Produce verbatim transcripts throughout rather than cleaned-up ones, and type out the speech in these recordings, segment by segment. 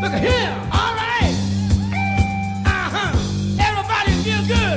Look here, all right. Uh-huh. Everybody feel good.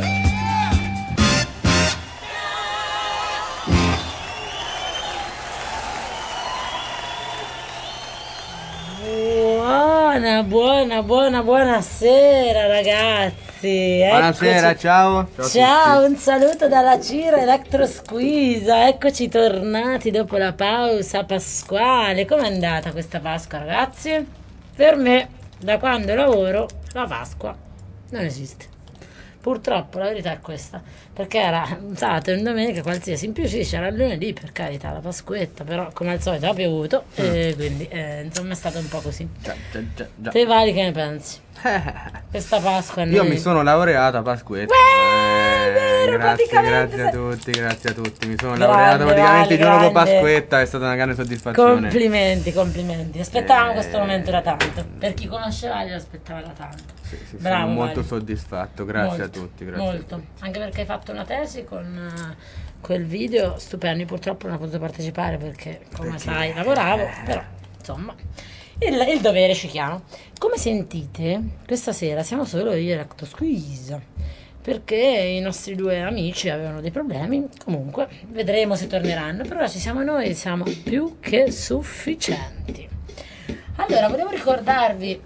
Buona, buona, buona, buonasera ragazzi. Buonasera, Eccoci. ciao. Ciao, Ciao, un saluto dalla Cira Electro Squeeze. Eccoci tornati dopo la pausa pasquale. Com'è andata questa Pasqua, ragazzi? Per me, da quando lavoro, la Pasqua non esiste. Purtroppo la verità è questa, perché era un sabato e un domenica qualsiasi, in più sì, c'era il lunedì, per carità, la Pasquetta, però come al solito ha piovuto mm. e quindi eh, insomma è stato un po' così. Già, già, già, già. Te vari che ne pensi? Questa Pasqua Io noi... mi sono laureato a Pasquetta. Uè, eh, vero, grazie, praticamente grazie a tutti, grazie a tutti. Mi sono Grande, laureato praticamente Vale, il giorno dopo grande. Pasquetta, è stata una grande soddisfazione. Complimenti, complimenti. Aspettavamo Eh, questo momento da tanto. Per chi conosce Vale lo aspettava da tanto. Sì, sì, Bravo, sono molto Vale. soddisfatto, grazie Molto, a tutti. Grazie molto. a tutti. Anche perché hai fatto una tesi con uh, quel video stupendo. Io purtroppo non ho potuto partecipare perché, come Perché? sai, lavoravo, però insomma. Il, il dovere ci chiama. Come sentite, questa sera siamo solo io e Electro Squeeze, perché i nostri due amici avevano dei problemi. Comunque, vedremo se torneranno. Per ora ci siamo noi, siamo più che sufficienti. Allora, volevo ricordarvi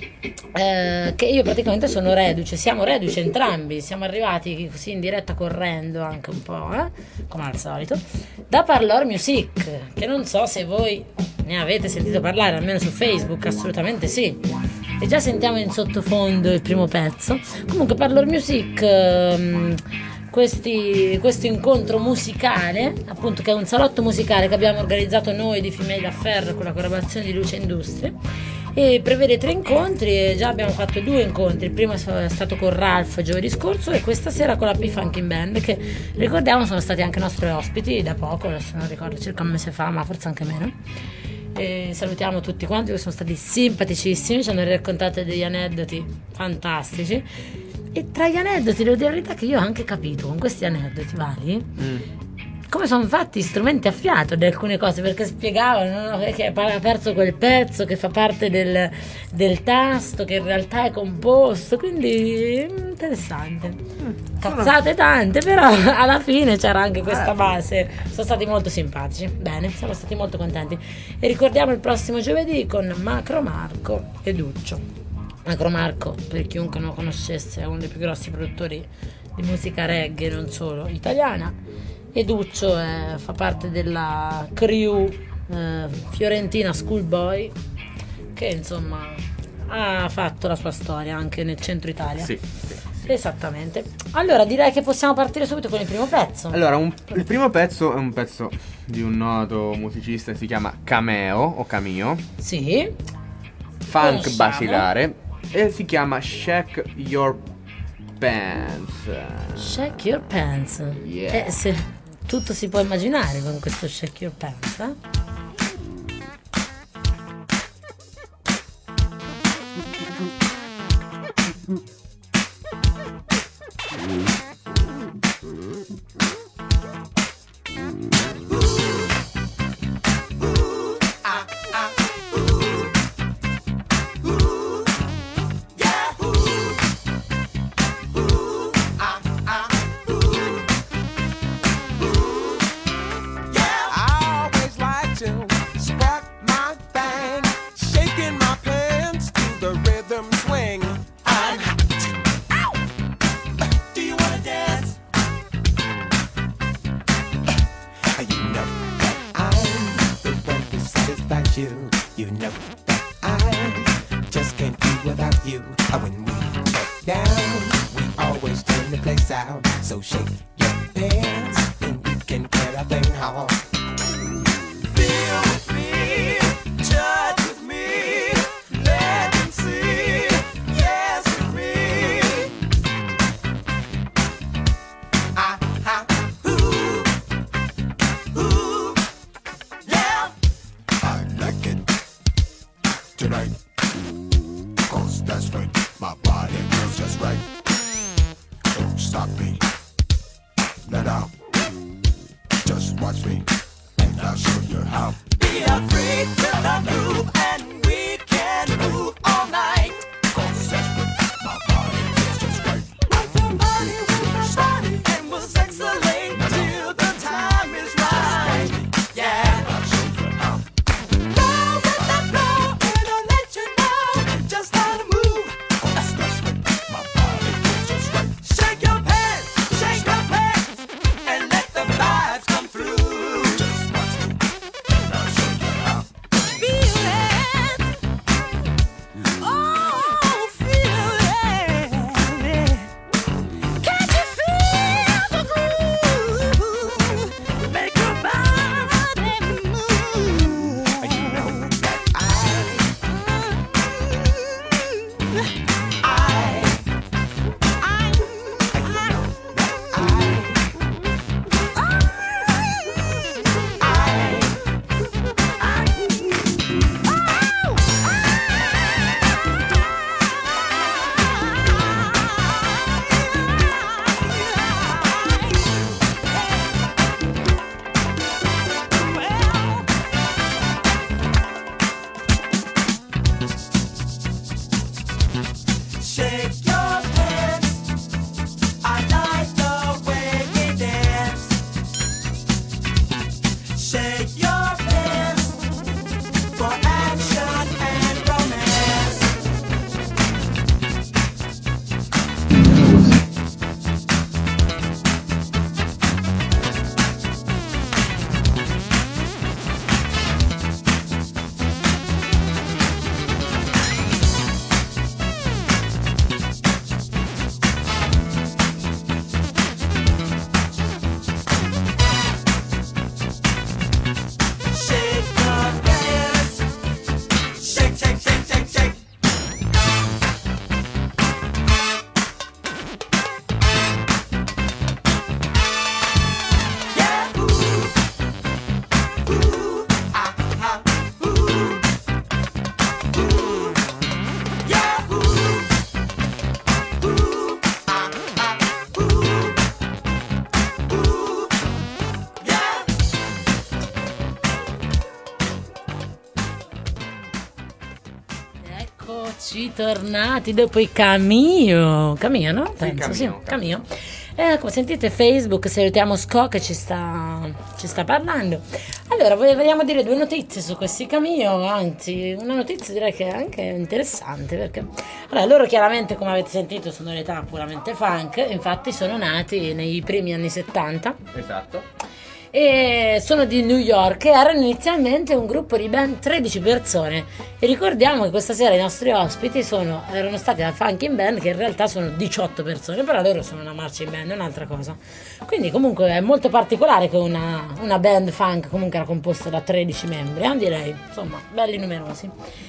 eh, che io praticamente sono reduce, siamo reduci entrambi, siamo arrivati così in diretta correndo anche un po', eh, come al solito, da Parlor Music, che non so se voi ne avete sentito parlare, almeno su Facebook, assolutamente sì. E già sentiamo in sottofondo il primo pezzo. Comunque Parlor Music... Ehm, Questi, questo incontro musicale, appunto, che è un salotto musicale che abbiamo organizzato noi di Female Affair con la collaborazione di Luce Industrie, e prevede tre incontri e già abbiamo fatto due incontri. Il primo è stato con Ralph giovedì scorso e questa sera con la P-Funkin' Band, che ricordiamo sono stati anche nostri ospiti da poco, adesso non ricordo, circa un mese fa, ma forse anche meno. E salutiamo tutti quanti che sono stati simpaticissimi, ci hanno raccontato degli aneddoti fantastici. E tra gli aneddoti, devo dire la verità che io ho anche capito con questi aneddoti vari mm. come sono fatti strumenti a fiato di alcune cose, perché spiegavano, no, che ha perso quel pezzo che fa parte del, del tasto, che in realtà è composto, quindi interessante. Mm. Cazzate tante, però alla fine c'era anche questa base. Sono stati molto simpatici. Bene, siamo stati molto contenti. E ricordiamo il prossimo giovedì con Macro Marco e Duccio. Macro Marco, per chiunque non lo conoscesse, è uno dei più grossi produttori di musica reggae, non solo italiana, e Duccio è, fa parte della crew eh, fiorentina Schoolboy, che insomma ha fatto la sua storia anche nel centro Italia. Sì, sì, sì. Esattamente. Allora direi che possiamo partire subito con il primo pezzo. Allora, un, il primo pezzo è un pezzo di un noto musicista che si chiama Cameo o Cameo. Sì. Funk Conosciamo. Basilare. E si chiama Shake Your Pants. Shake Your Pants. Yeah. Eh, se tutto si può immaginare con questo Shake Your Pants, eh? Be a freak with a groove, and we can move all night. Shake your hands for action and romance. Shake your hands. Shake, shake, shake, shake, shake. Yeah, ooh. Ooh, ah, ah, ooh. Ooh. Yeah, ooh. Ooh, ah, ah, ooh. Ooh. Yeah. Eccoci tornati dopo i Camio. Camio, no? Penso, Camio, sì, Camio. Camio. Eh, come sentite Facebook, salutiamo Sco che ci sta, ci sta parlando. Allora, voglio- vogliamo dire due notizie su questi Camio, anzi, una notizia direi che è anche interessante perché allora, loro chiaramente, come avete sentito, sono un'età puramente funk, infatti sono nati nei primi anni settanta. Esatto. E sono di New York e erano inizialmente un gruppo di ben tredici persone e ricordiamo che questa sera i nostri ospiti sono, erano stati la Funkin' Band, che in realtà sono diciotto persone, però loro sono una marching band, è un'altra cosa. Quindi comunque è molto particolare che una, una band funk comunque era composta da tredici membri, eh, direi, insomma, belli numerosi.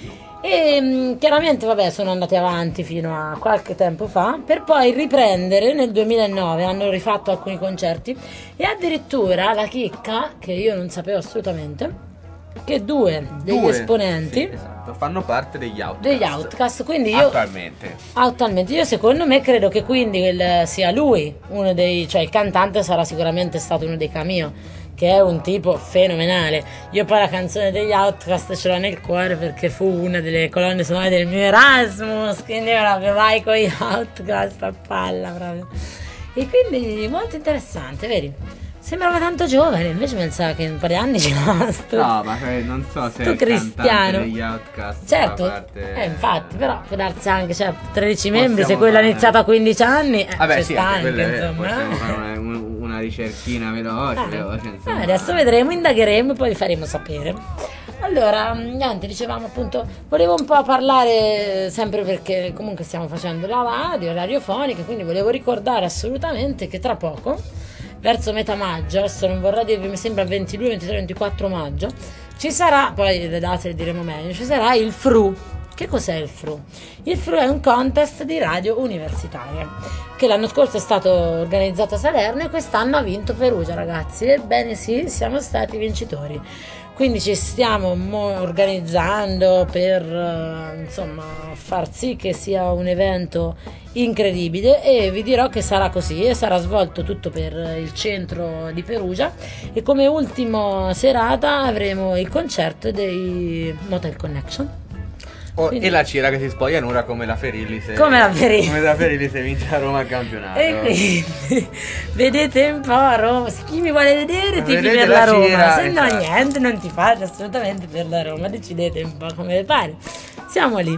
E mh, chiaramente vabbè sono andati avanti fino a qualche tempo fa per poi riprendere nel duemilanove, hanno rifatto alcuni concerti e addirittura la chicca, che io non sapevo assolutamente, che due degli Due, esponenti sì, esatto, fanno parte degli Outcast. degli Outcast, quindi io Attualmente. attualmente io secondo me credo che quindi il- sia lui uno dei, cioè il cantante sarà sicuramente stato uno dei Cameo, che è un tipo fenomenale. Io poi la canzone degli Outcast ce l'ho nel cuore perché fu una delle colonne sonore del mio Erasmus, quindi proprio vai con gli Outcast a palla proprio. E quindi molto interessante, vedi? Sembrava tanto giovane, invece pensavo che un po' di anni ci sto. No, ma eh, non so se Sto il cristiano. cantante degli Outcast Certo, fa parte... eh, infatti, però può darsi anche, cioè, tredici membri, se Possiamo quello ha fare- iniziato a quindici anni, eh, Vabbè, ci sì, sta anche anche, quello è- insomma. possiamo eh. fare una, un- una ricerchina veloce, Ah, veloce, insomma. ah, adesso vedremo, indagheremo e poi vi faremo sapere. Allora, mh, niente, dicevamo appunto, volevo un po' parlare, sempre perché comunque stiamo facendo la radio, radiofonica, quindi volevo ricordare assolutamente che tra poco, verso metà maggio, adesso non vorrei dirvi, mi sembra ventidue, ventitré, ventiquattro maggio, ci sarà, poi le date le diremo meglio, ci sarà il F R U. Che cos'è il F R U? Il F R U è un contest di radio universitaria che l'anno scorso è stato organizzato a Salerno e quest'anno ha vinto Perugia, ragazzi. Ebbene sì, siamo stati vincitori. Quindi ci stiamo mo- organizzando per eh, insomma far sì che sia un evento incredibile e vi dirò che sarà così e sarà svolto tutto per il centro di Perugia e come ultima serata avremo il concerto dei Motel Connection. Oh, Quindi- E la Cira che si spoglia Nura come la Ferilli se... Come la Ferilli. Come la Ferilli se vince a Roma il campionato. E quindi vedete un po' a Roma, se chi mi vuole vedere tifi Vedete per la la Roma, Cira, se no esatto. niente, non ti fate assolutamente per la Roma, decidete un po' come vi pare, siamo lì.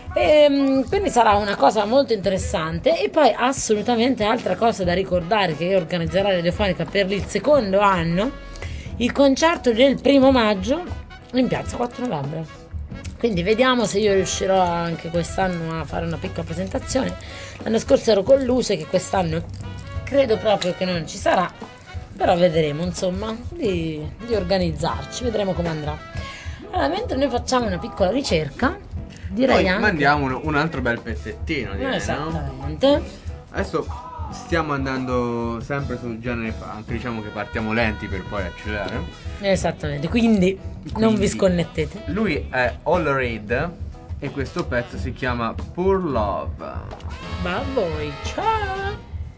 E, quindi sarà una cosa molto interessante e poi assolutamente altra cosa da ricordare che io organizzerò radiofonica per il secondo anno, il concerto del primo maggio in piazza quattro novembre. Quindi vediamo se io riuscirò anche quest'anno a fare una piccola presentazione. L'anno scorso ero con Luce, che quest'anno credo proprio che non ci sarà, però vedremo insomma di, di organizzarci, vedremo come andrà. Allora, mentre noi facciamo una piccola ricerca, direi Poi anche... mandiamo un, un altro bel pezzettino, direi, no? Esattamente. Adesso stiamo andando sempre sul genere funk, diciamo che partiamo lenti per poi accelerare. Esattamente, quindi, non vi Quindi- sconnettete. Lui è All Reed e questo pezzo si chiama Poor Love. Ma a voi, ciao!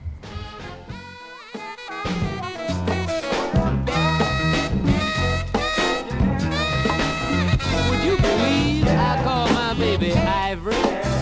Would you believe I call my baby Ivory?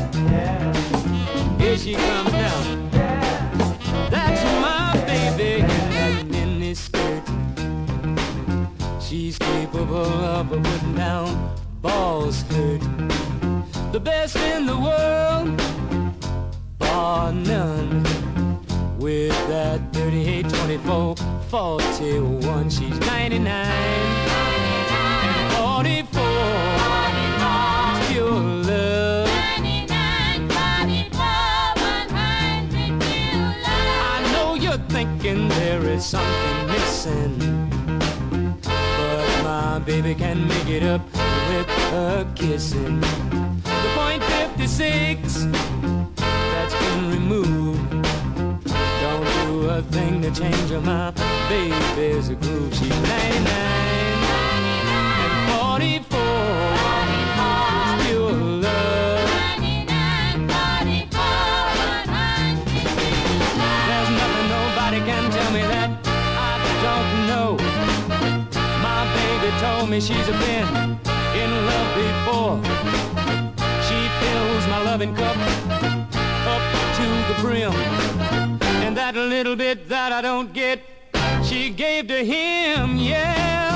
Here she comes now. That's my baby in that mini skirt. She's capable of putting down balls hurt. The best in the world, bar none. With that thirty-eight, twenty-four, forty-one, she's ninety-nine and forty-four. Pure love. ninety-nine, forty-four, one hundred pure love. I know you're thinking there is something missing, but my baby can make it up with her kissing. The point fifty-six, that's been removed. Don't do a thing to change her, my baby's a groove. She's ninety-nine and forty-four. It's pure love. ninety-nine, forty-four, one hundred. There's nothing nobody can tell me that I don't know. My baby told me she's been in love before. She fills my loving cup up to the brim, and that little bit that I don't get, she gave to him, yeah.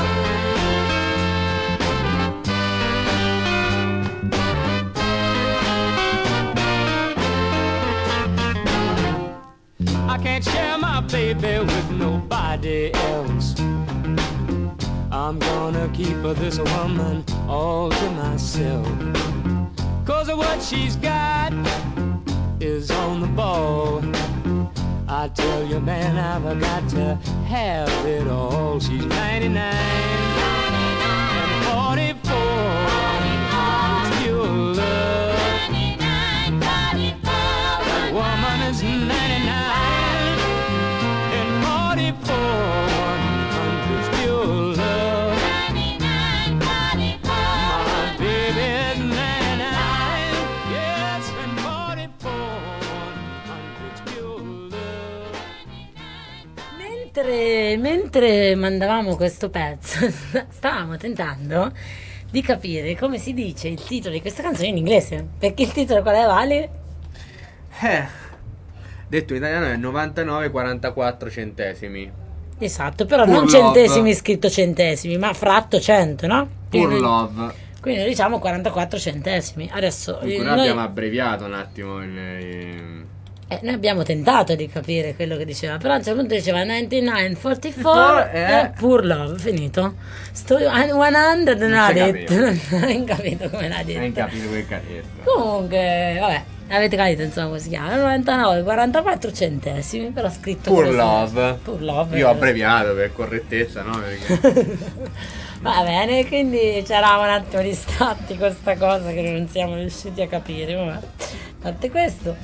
I can't share my baby with nobody else. I'm gonna keep this woman all to myself, 'cause of what she's got is on the ball. I tell you, man, I've got to have it all. She's ninety-nine and forty-four. It's pure love. ninety-nine, forty-four. That woman is ninety-nine and forty-four. one hundred is pure love. ninety-nine, forty-four. My baby is ninety-nine, yes, and forty-four. one hundred is pure love. Mentre, mentre mandavamo questo pezzo, stavamo tentando di capire come si dice il titolo di questa canzone in inglese. Perché il titolo qual è, Vale? Eh, detto in italiano è novantanove virgola quarantaquattro centesimi. Esatto, però Pur non love. centesimi scritto centesimi, ma fratto cento, no? Pur Quindi- love. Quindi noi diciamo quarantaquattro centesimi. Adesso Comunque eh, noi noi, abbiamo abbreviato un attimo il... il- eh, noi abbiamo tentato di capire quello che diceva, però a un certo punto diceva novantanove quarantaquattro Eh. eh, pur love, finito. Sto cento non l'ha si detto, capiva. non hai capito come l'ha Hai detto. capito quel che ha detto. Comunque, vabbè, avete capito insomma come si chiama, novantanove virgola quarantaquattro centesimi, però scritto Pur così. love. Pur love. Io ho abbreviato per correttezza, no? Perché... Va bene, quindi c'era un attimo distratti questa cosa che non siamo riusciti a capire, vabbè. A parte questo,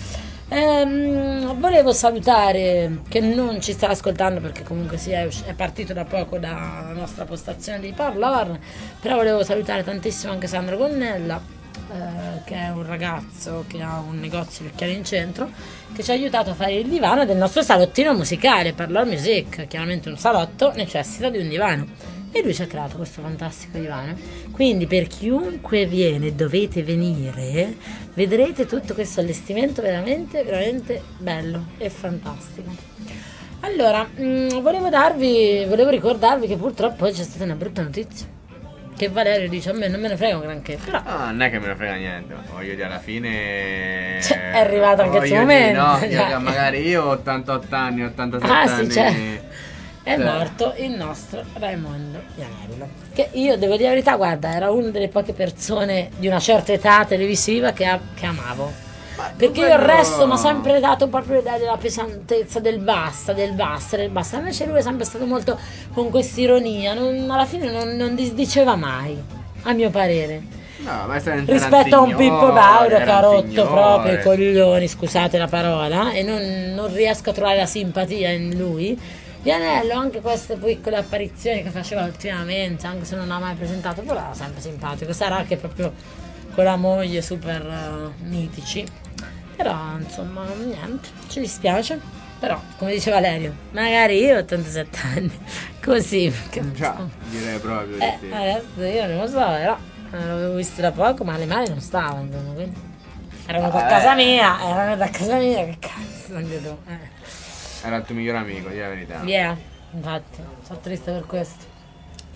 ehm, volevo salutare che non ci sta ascoltando perché comunque sia è, usci- è partito da poco dalla nostra postazione di Parlar, però volevo salutare tantissimo anche Sandro Gonnella, eh, che è un ragazzo che ha un negozio di occhiali in centro, che ci ha aiutato a fare il divano del nostro salottino musicale. Parlar Music, chiaramente un salotto necessita di un divano e lui ci ha creato questo fantastico divano, quindi per chiunque viene dovete venire, vedrete tutto questo allestimento veramente veramente bello e fantastico. Allora, mh, volevo darvi volevo ricordarvi che purtroppo c'è stata una brutta notizia, che Valerio dice a me non me ne frega un granché, però No, non è che me ne frega niente, ma voglio dire, alla fine... Cioè, è arrivato anche il suo voglio dire, momento, no, cioè. io- cioè, magari io ho ottantotto anni, ottantasette Ah, sì, anni... cioè, è cioè, morto il nostro Raimondo Ianello, che io devo dire la verità, guarda, era una delle poche persone di una certa età televisiva che, a- che amavo, perché io il quello- resto mi ha sempre dato proprio l'idea della pesantezza, del basta, del basta, del basta. Invece lui è sempre stato molto con quest'ironia, non- alla fine non, non disdiceva mai, a mio parere, No, ma senza rispetto a un Pippo Baudo che ha rotto proprio i i coglioni, scusate la parola, e non, non riesco a trovare la simpatia in lui. Vianello, anche queste piccole apparizioni che faceva ultimamente, anche se non ha mai presentato, però era sempre simpatico. Sarà che proprio con la moglie super eh, mitici, però insomma niente, ci dispiace. Però come dice Valerio, magari io ho ottantasette anni, così perché, Già, direi proprio di eh, sì. adesso io non lo so, però eh, l'avevo visto da poco, ma le mani non stavano, insomma, quindi era venuto a Eh. casa mia, era venuto a casa mia, che cazzo, anche tu, eh. Era il tuo migliore amico, di la verità. Yeah, infatti, sono triste per questo.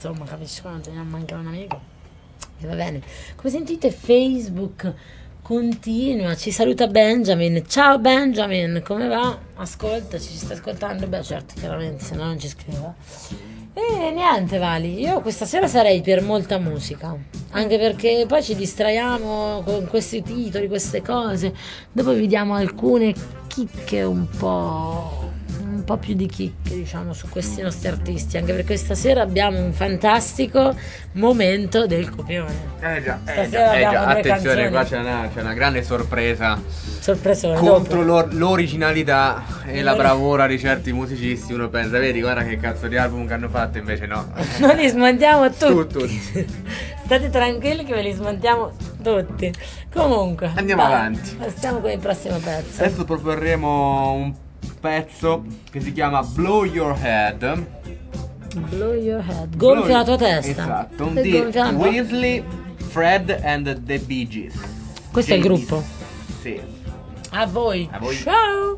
insomma, capisci quando teniamo manca un amico. E va bene. Come sentite, Facebook continua, ci saluta Benjamin. Ciao Benjamin, come va? Ascoltaci, ci stai ascoltando? Beh, certo, chiaramente, se no non ci scriveva. E niente, Vali, io questa sera sarei per molta musica, anche perché poi ci distraiamo con questi titoli, queste cose, dopo vi diamo alcune chicche un po', un po' più di chicche, diciamo, su questi nostri artisti, anche perché stasera abbiamo un fantastico momento del copione. Eh già, eh Stasera già, eh abbiamo già. delle Attenzione, canzoni. qua c'è una, c'è una grande sorpresa Sorpresone, contro dopo. l'or- l'originalità e la L'ori- bravura di certi musicisti. Uno pensa, vedi, guarda che cazzo di album che hanno fatto, invece no. Noi li smontiamo tutti. Tutti. State tranquilli che ve li smontiamo tutti. Comunque, Andiamo vai, avanti. Passiamo con il prossimo pezzo. Adesso proporremo un pezzo che si chiama Blow Your Head. Blow your head. Gonfia la tua testa. Esatto, E di gonfia un po'. Weasley, Fred and the Bee Gees. Questo è il James. gruppo. Sì. A voi. A voi. Ciao.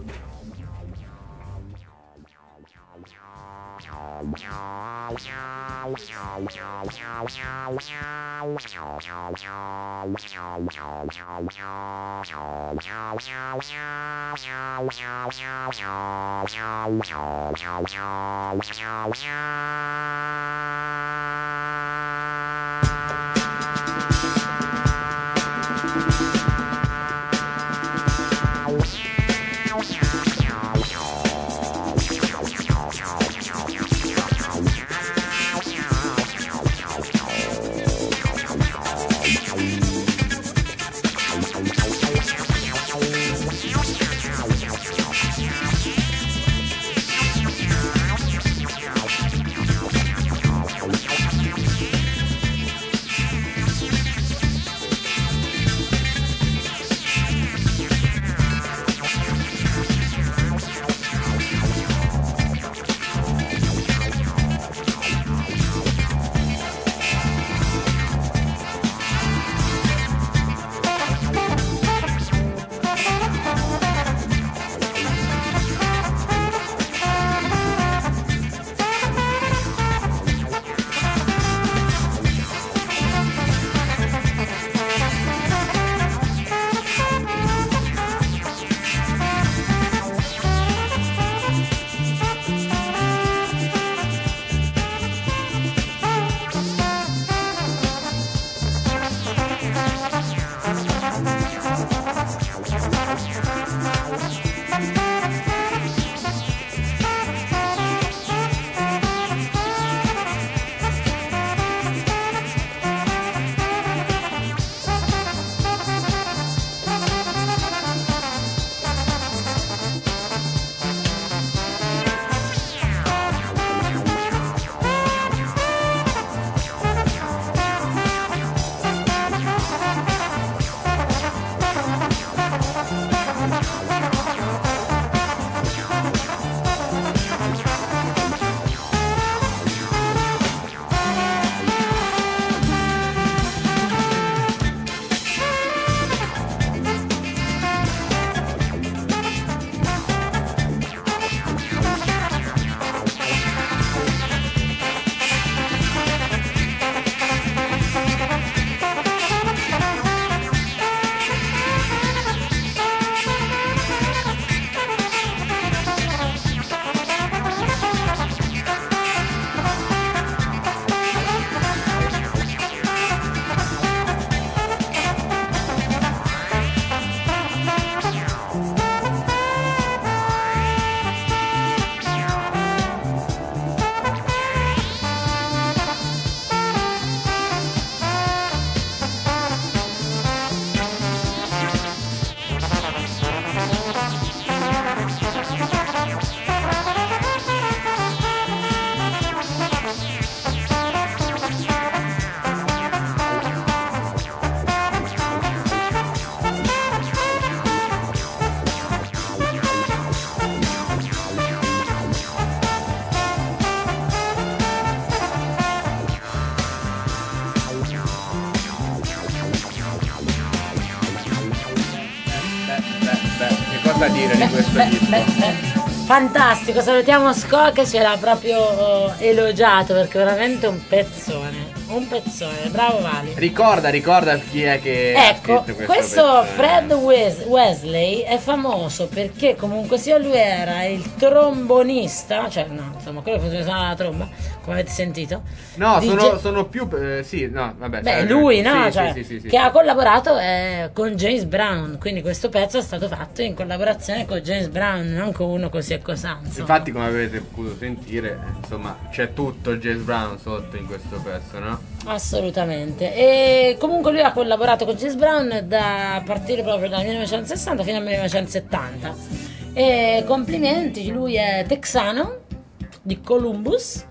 Cosa dire di questo Beh, disco? beh, beh. Fantastico, salutiamo Scò che ce l'ha proprio eh, elogiato perché è veramente un pezzone. Un pezzone, bravo Vali. Ricorda, ricorda chi è che Ecco, ha scritto questo, questo pezzone. Fred Wes- Wesley è famoso perché comunque sia lui era il trombonista, cioè no, insomma, quello che suonava la tromba, come avete sentito. No, di sono, Ge- sono più eh, sì, no, vabbè. Beh, cioè, lui, no? sì, Cioè, sì, sì, sì, che sì. ha collaborato eh, con James Brown, quindi questo pezzo è stato fatto in collaborazione con James Brown, non con uno così e così. Infatti, come avete potuto sentire, insomma, c'è tutto James Brown sotto in questo pezzo, no? Assolutamente. E comunque lui ha collaborato con James Brown da a partire proprio dal millenovecentosessanta fino al millenovecentosettanta. E complimenti, lui è texano di Columbus.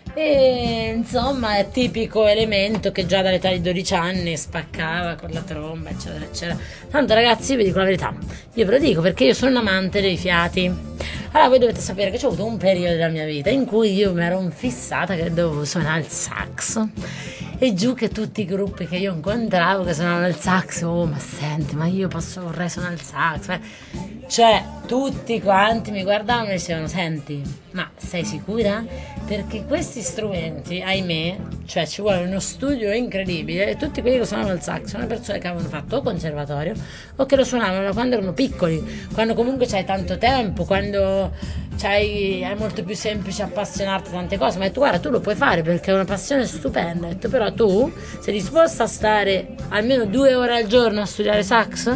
E insomma è tipico elemento che già dall'età di dodici anni spaccava con la tromba, eccetera, eccetera. Tanto ragazzi, io vi dico la verità, io ve lo dico perché io sono un amante dei fiati. Allora voi dovete sapere che c'è avuto un periodo della mia vita in cui io mi ero fissata che dovevo suonare il sax. E giù che tutti i gruppi che io incontravo che suonavano il sax, oh ma senti, ma io posso, vorrei suonare il sax. Cioè, tutti quanti mi guardavano e dicevano, senti, ma sei sicura? Perché questi strumenti, ahimè, cioè ci vuole uno studio incredibile e tutti quelli che suonavano il sax sono persone che avevano fatto o conservatorio o che lo suonavano da quando erano piccoli, quando comunque c'hai tanto tempo, quando c'hai, è molto più semplice appassionarti a tante cose. Ma ho detto, guarda, tu lo puoi fare perché è una passione stupenda. Ho detto, però tu sei disposta a stare almeno due ore al giorno a studiare sax?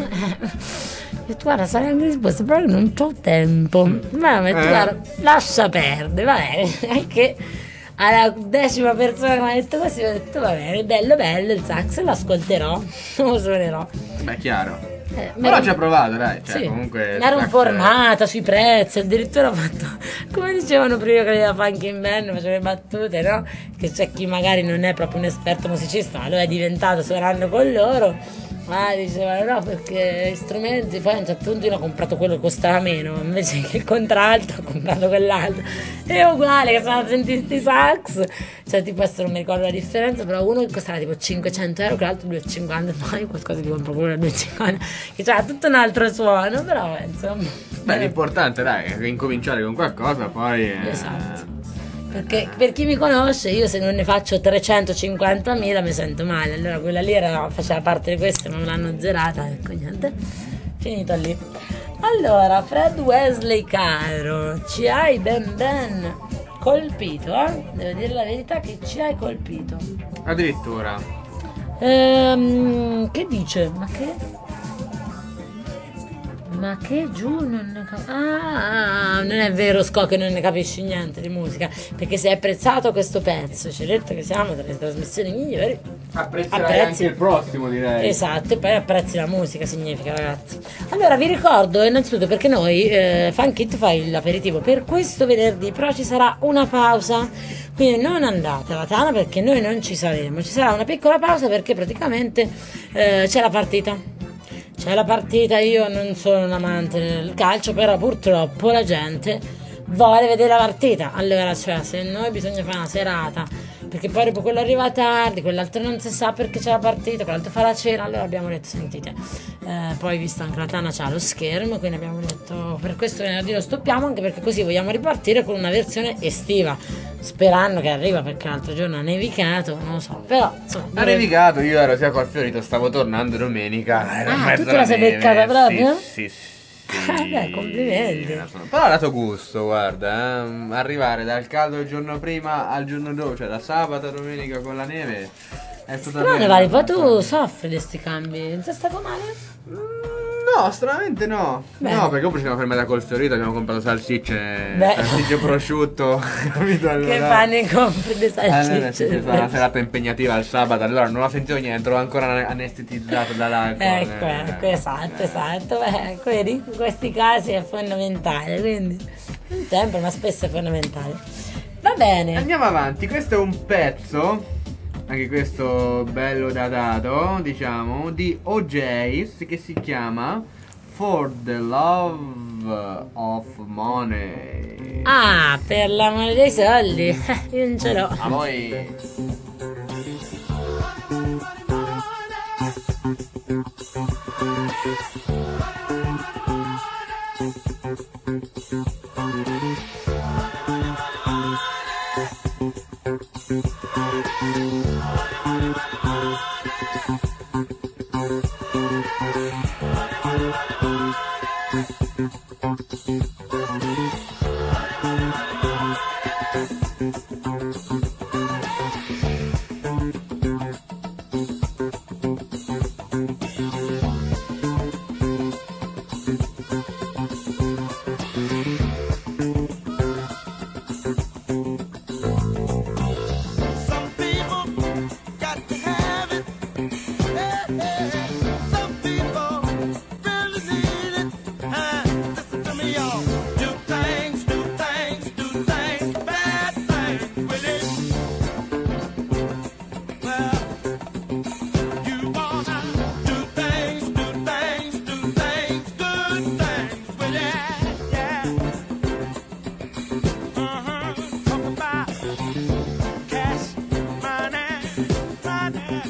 Ho detto, guarda, sarei anche disposta, però non ho tempo. Ma ho detto, Eh. guarda, lascia perdere, va bene. Anche alla decima persona che mi ha detto così, ho detto, va bene, bello bello il sax, lo ascolterò, lo suonerò. Beh, chiaro. Eh, Però me- ci ha provato, dai. Cioè, sì, comunque. mi ero sax- informata sui prezzi, addirittura ho fatto, come dicevano prima quelli da Funk in Band, facevo le battute, no? Che c'è chi magari non è proprio un esperto musicista, ma lo è diventato suonando con loro. Ma dicevano no, perché strumenti, poi a un certo punto io ho comprato quello che costava meno, invece che il contralto ho comprato quell'altro. È uguale, che sono a sentire sti sax, cioè tipo adesso non mi ricordo la differenza, però uno che costava tipo cinquecento euro, che l'altro due e cinquanta, poi qualcosa di compro quello a due e cinquanta, che c'ha tutto un altro suono, però eh, insomma. Beh, l'importante, dai, è incominciare con qualcosa, poi. eh, Esatto. Perché per chi mi conosce, io se non ne faccio trecentocinquantamila mi sento male. Allora quella lì era, faceva parte di questo, non l'hanno zerata, ecco niente. Finito lì. Allora, Fred Wesley caro, ci hai ben ben colpito, eh? Devo dire la verità che ci hai colpito. Addirittura. Ehm, che dice? Ma che? Ma che giù non ne capisci? Ah, non è vero Scò che non ne capisci niente di musica, perché se hai apprezzato questo pezzo, ci hai detto che siamo tra le trasmissioni migliori. Apprezzerai Apprezzi. anche il prossimo, direi. Esatto, e poi apprezzi la musica, significa ragazzi. Allora vi ricordo innanzitutto perché noi eh, Funk It fa l'aperitivo per questo venerdì, però ci sarà una pausa, quindi non andate alla tana perché noi non ci saremo, ci sarà una piccola pausa perché praticamente eh, c'è la partita. C'è la partita, io non sono un amante del calcio, però purtroppo la gente vuole vedere la partita. Allora, cioè, se noi bisogna fare una serata, perché poi dopo quello arriva tardi, quell'altro non si sa perché c'è la partita, quell'altro fa la cena, allora abbiamo detto, sentite, eh, poi visto anche la Tana c'ha lo schermo, quindi abbiamo detto, per questo venerdì lo stoppiamo, anche perché così vogliamo ripartire con una versione estiva, sperando che arriva, perché l'altro giorno ha nevicato, non lo so, però insomma... Ha nevicato, io ero sia col Fiorito, stavo tornando domenica. Ero in Ah, mezzo tu te la alla sei neve. beccata proprio? Sì, sì, sì. Ah, beh, complimenti. Però ha dato gusto, guarda, eh. Arrivare dal caldo il giorno prima al giorno dopo, cioè da sabato a domenica con la neve, è stata Però ne bella. vale, poi tu soffri di sti cambi, non sei stato male? No, stranamente no. Beh. No, perché dopo ci siamo fermati col Fiorito, abbiamo comprato salsicce, Beh. salsicce prosciutto, capito? Allora, Che pane compri di allora sì, salsicce? è stata una serata impegnativa il sabato, allora non ho sentito niente, ero ancora anestetizzato dall'alcol. Ecco, eh, ecco, esatto, esatto. Beh, vedi, in questi casi è fondamentale, quindi non sempre, ma spesso è fondamentale. Va bene. Andiamo avanti, questo è un pezzo, anche questo bello datato, diciamo, di O J's che si chiama For the Love of Money. Ah, per l'amore dei soldi, io non ce l'ho. A voi. Money. Some people got to have it. Yeah, yeah. Some people really need it. Uh, listen to me, y'all. Do things, do things, do things, bad things with it. Well, you wanna do things, do things, do things, good things with it. Yeah. Uh-huh. Talk about cash, money, money.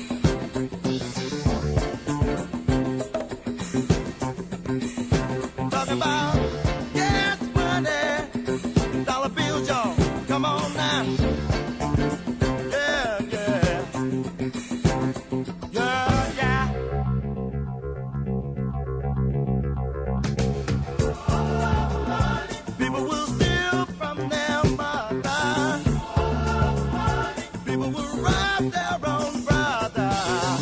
Talk about gas money, dollar bills, y'all. Come on now. Yeah, yeah. Yeah, yeah. People will steal from their mother. People will rob their own brother.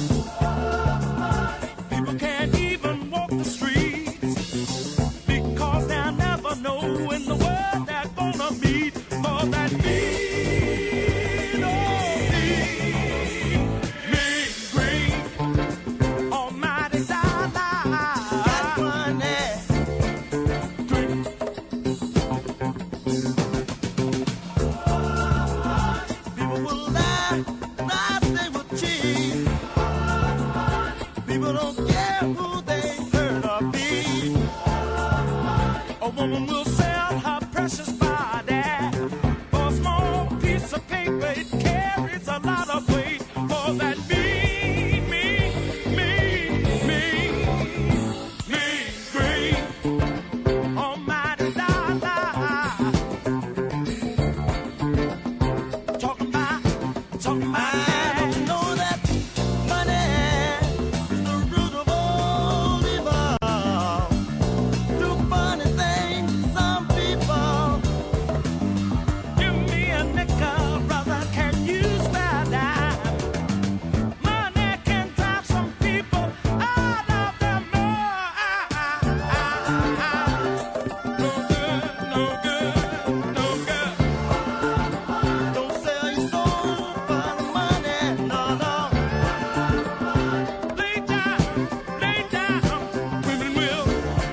People can't even walk the streets because they'll never know in the world they're gonna meet. For that mean, oh, mean, mean, green, almighty dollar. Got money. People will lie, lie, they will cheat. People don't care who they hurt or beat. A woman will sell her precious body for a small piece of paper. It carries a lot of weight. For that me, me, me, me, me, green, almighty dollar. Talking about, talking about. Don't you know that money is the root of all evil? Do funny things, some people. Give me a nickel, brother, can you spare that? Money can drive some people out of their mind. No good, no good, no good. Don't sell your soul for the money, no, no. Lay down, lay down, women will.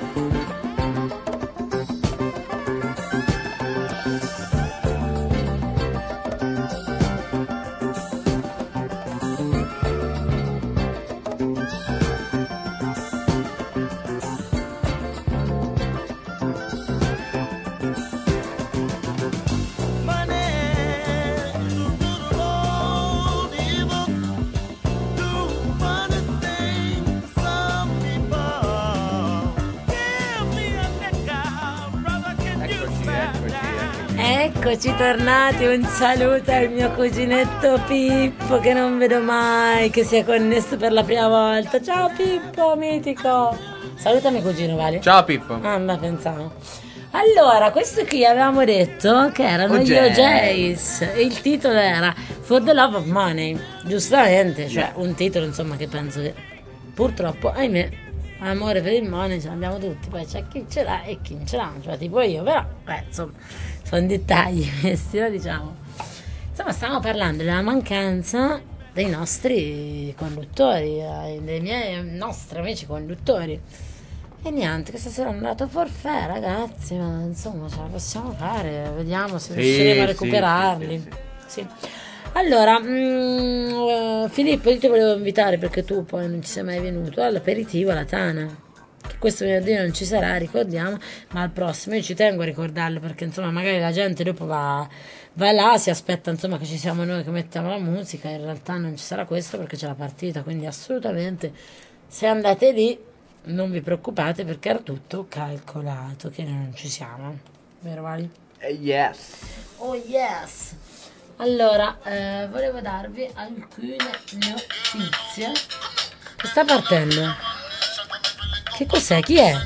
Money is the root of all evil. Do funny things, some people. Give me a nickel, brother, can you Eccoci, spare eccoci, that? Eccoci tornati, un saluto al mio cuginetto Pippo che non vedo mai, che si è connesso per la prima volta. Ciao Pippo, mitico. Salutami cugino, vale? Ciao Pippo. Ah, ma pensavo. Allora, questo qui avevamo detto che erano gli O O Js. Js e il titolo era For the Love of Money, giustamente, cioè un titolo insomma che penso che purtroppo, ahimè, amore per il money ce l'abbiamo tutti, poi c'è chi ce l'ha e chi non ce l'ha, cioè tipo io, però, beh, insomma, sono dettagli questi, no, diciamo. Insomma, stavamo parlando della mancanza dei nostri conduttori, eh, dei miei nostri amici conduttori. E niente, questa sera è andato forfè, ragazzi, ma insomma ce la possiamo fare, vediamo se Sì, riusciremo a sì, recuperarli. sì, Sì. Allora, mm, eh, Filippo, io ti volevo invitare perché tu poi non ci sei mai venuto all'aperitivo alla Tana. Che questo venerdì non ci sarà, ricordiamo, ma al prossimo io ci tengo a ricordarlo perché insomma magari la gente dopo va, va là, si aspetta insomma che ci siamo noi che mettiamo la musica, in realtà non ci sarà questo perché c'è la partita, quindi assolutamente se andate lì non vi preoccupate perché era tutto calcolato che noi non ci siamo, vero Vali? Eh, yes. Oh yes! Allora, eh, volevo darvi alcune notizie. Che sta partendo? Che cos'è? Chi è?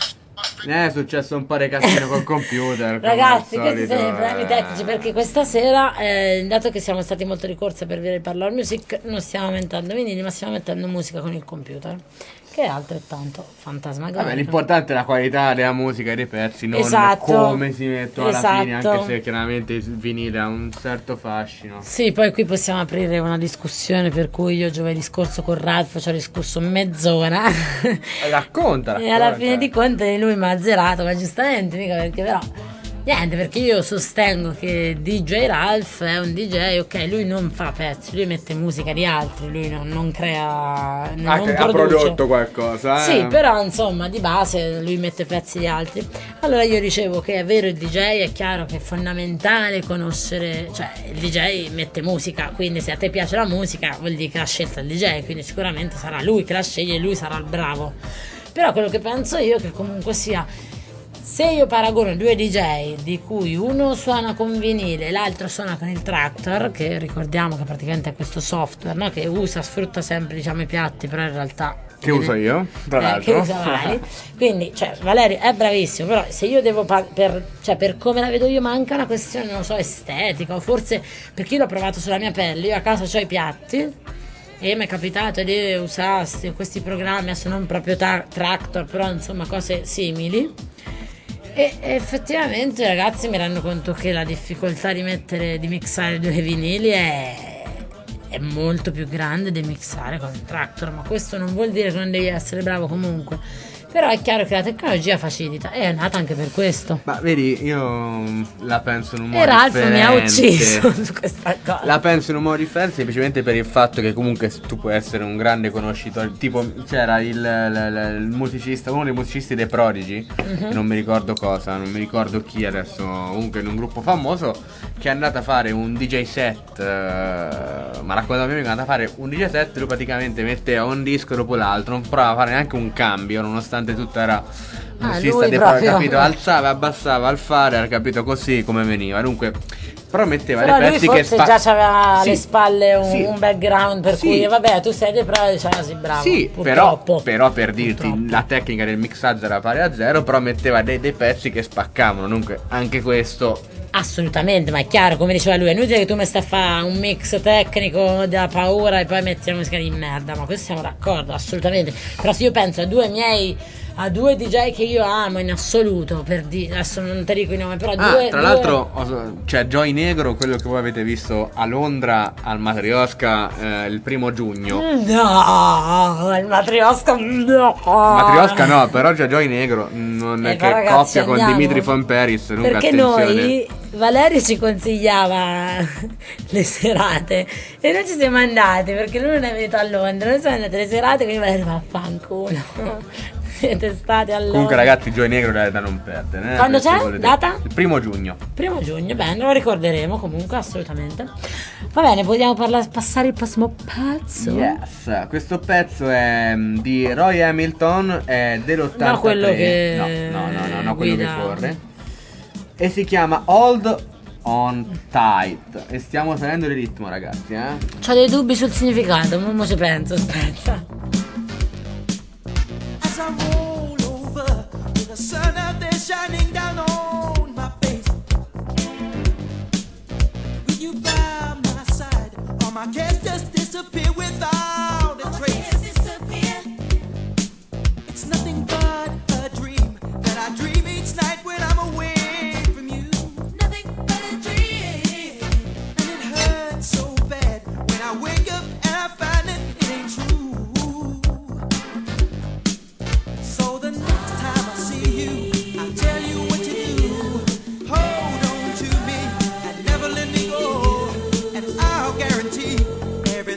Eh, è successo un po' di casino col computer. come al Ragazzi, questi solito, sono i problemi eh. tecnici, perché questa sera, eh, dato che siamo stati molto di corsa per vedere il Parlour Music, non stiamo mettendo vinili, ma stiamo mettendo musica con il computer, che è altrettanto fantasmagorico. Vabbè, l'importante è la qualità della musica e dei pezzi, non Esatto. come si mettono alla fine, Esatto. anche se chiaramente il vinile ha un certo fascino. Sì, poi qui possiamo aprire una discussione per cui io giovedì scorso con Ralph ci ho discusso mezz'ora Eh, Racconta, racconta. e alla fine di conti lui mi ha zerato, ma giustamente, mica perché però niente, perché io sostengo che D J Ralph è un D J, ok, lui non fa pezzi, lui mette musica di altri, lui non, non crea, non, Ah, non che ha produce. prodotto qualcosa, eh? Sì, però insomma di base lui mette pezzi di altri. Allora io dicevo che è vero, il D J è chiaro che è fondamentale conoscere, cioè il D J mette musica, quindi se a te piace la musica vuol dire che l'ha scelta il D J, quindi sicuramente sarà lui che la sceglie e lui sarà il bravo. Però quello che penso io è che comunque sia, se io paragono due D J di cui uno suona con vinile e l'altro suona con il Traktor, che ricordiamo che praticamente è questo software, no? Che usa, sfrutta sempre diciamo i piatti, però in realtà Che uso io, tra eh, l'altro. che usa Valerio. Quindi, cioè, Valerio è bravissimo, però se io devo par- per, cioè, per come la vedo io manca una questione, non lo so, estetica, o forse perché io l'ho provato sulla mia pelle, io a casa ho i piatti e mi è capitato di usare sti- questi programmi, adesso non proprio ta- Traktor, però insomma cose simili. E effettivamente ragazzi mi rendo conto che la difficoltà di mettere, di mixare due vinili è, è molto più grande di mixare con il Traktor, ma questo non vuol dire che non devi essere bravo comunque. Però è chiaro che la tecnologia facilita e è nata anche per questo. Ma vedi, io la penso in un modo E Ralph differente. mi ha ucciso su questa cosa. La penso in un modo differente semplicemente per il fatto che comunque tu puoi essere un grande conoscitore. Tipo c'era il, il, il musicista, uno dei musicisti dei Prodigy, Mhm. non mi ricordo cosa, non mi ricordo chi adesso, comunque in un gruppo famoso, che è andato a fare un D J set, eh, ma raccontavo che è andato a fare un D J set, lui praticamente metteva un disco dopo l'altro, non provava a fare neanche un cambio, nonostante tutto era Ah, musicista lui dei Prodigy, proprio. capito? Alzava, abbassava al fare, era capito così come veniva. Dunque, però metteva Però dei lui pezzi forse che già aveva Sì, alle spalle un, sì. un background per Sì. cui vabbè tu sei dei prove, diciamo sì bravo. Sì, però, Purtroppo. però per dirti Purtroppo. la tecnica del mixaggio era pari a zero, però metteva dei, dei pezzi che spaccavano. Dunque, anche questo. Assolutamente, ma è chiaro, come diceva lui, è inutile che tu mi stai a fare un mix tecnico da paura e poi metti la musica di merda, ma questo siamo d'accordo, assolutamente. Però se io penso a due miei, a due D J che io amo in assoluto, per dire, adesso non ti dico i nomi, però Ah, due... tra due- l'altro, oso- c'è Joy Negro, quello che voi avete visto a Londra al Matrioska eh, il primo giugno. No, il matriosca no. Matrioska no, però c'è Joy Negro, non è Eh, che ma ragazzi, coppia con andiamo. Dimitri Von Paris, dunque Perché attenzione. noi, Valerio ci consigliava le serate e noi ci siamo andati perché lui non è venuto a Londra, noi siamo andati alle serate, quindi Valerio va a fanculo. Siete stati a Londra. Comunque ragazzi, Joy Negro è da non perdere. eh, Quando questo c'è? volete- Data? Il primo giugno. Primo giugno, bene, lo ricorderemo comunque assolutamente. Va bene, vogliamo parla- passare il prossimo pezzo? Yes, questo pezzo è mm, di Roy Hamilton, è dell'ottantatré. No, quello che No, no, no, no, no, quello guida. che corre. E si chiama Hold On Tight. E stiamo salendo di ritmo, ragazzi, eh? C'ho dei dubbi sul significato, ma mo ci penso, aspetta. As I roll over with the sun out there shining down on my face, with you by my side, all my cares just disappear without a trace. It's nothing but a dream that I dream each night when I'm away from you. Nothing but a dream, and it hurts so bad when I wake up and I find that it ain't true. So the next time I see you, I'll tell you what to do. Hold on to me and never let me go, and I'll guarantee every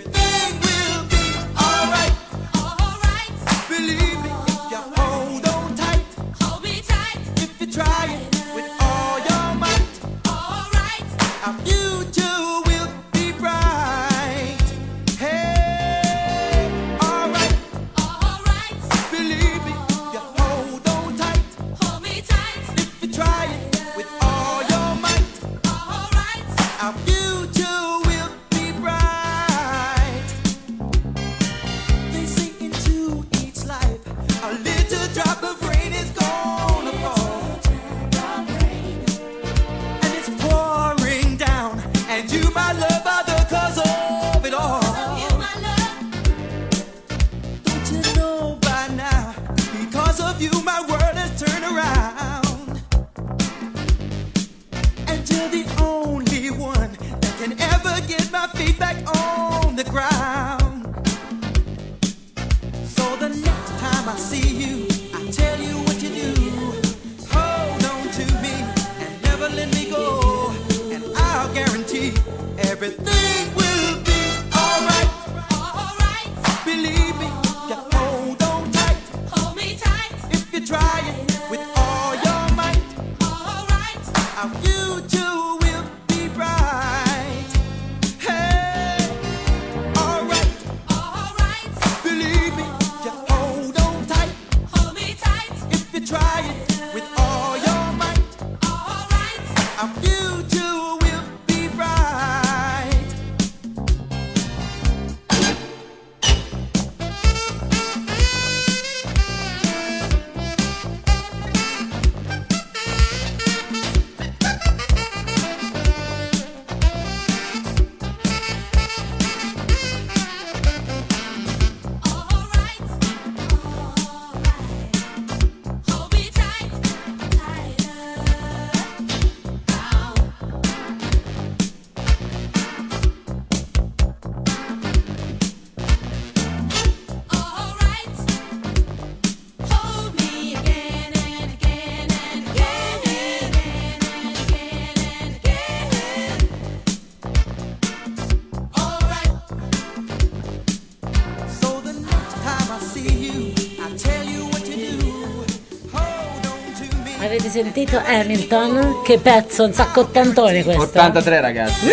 avete sentito Hamilton? Che pezzo, un sacco ottantone questo. ottantatré ragazzi.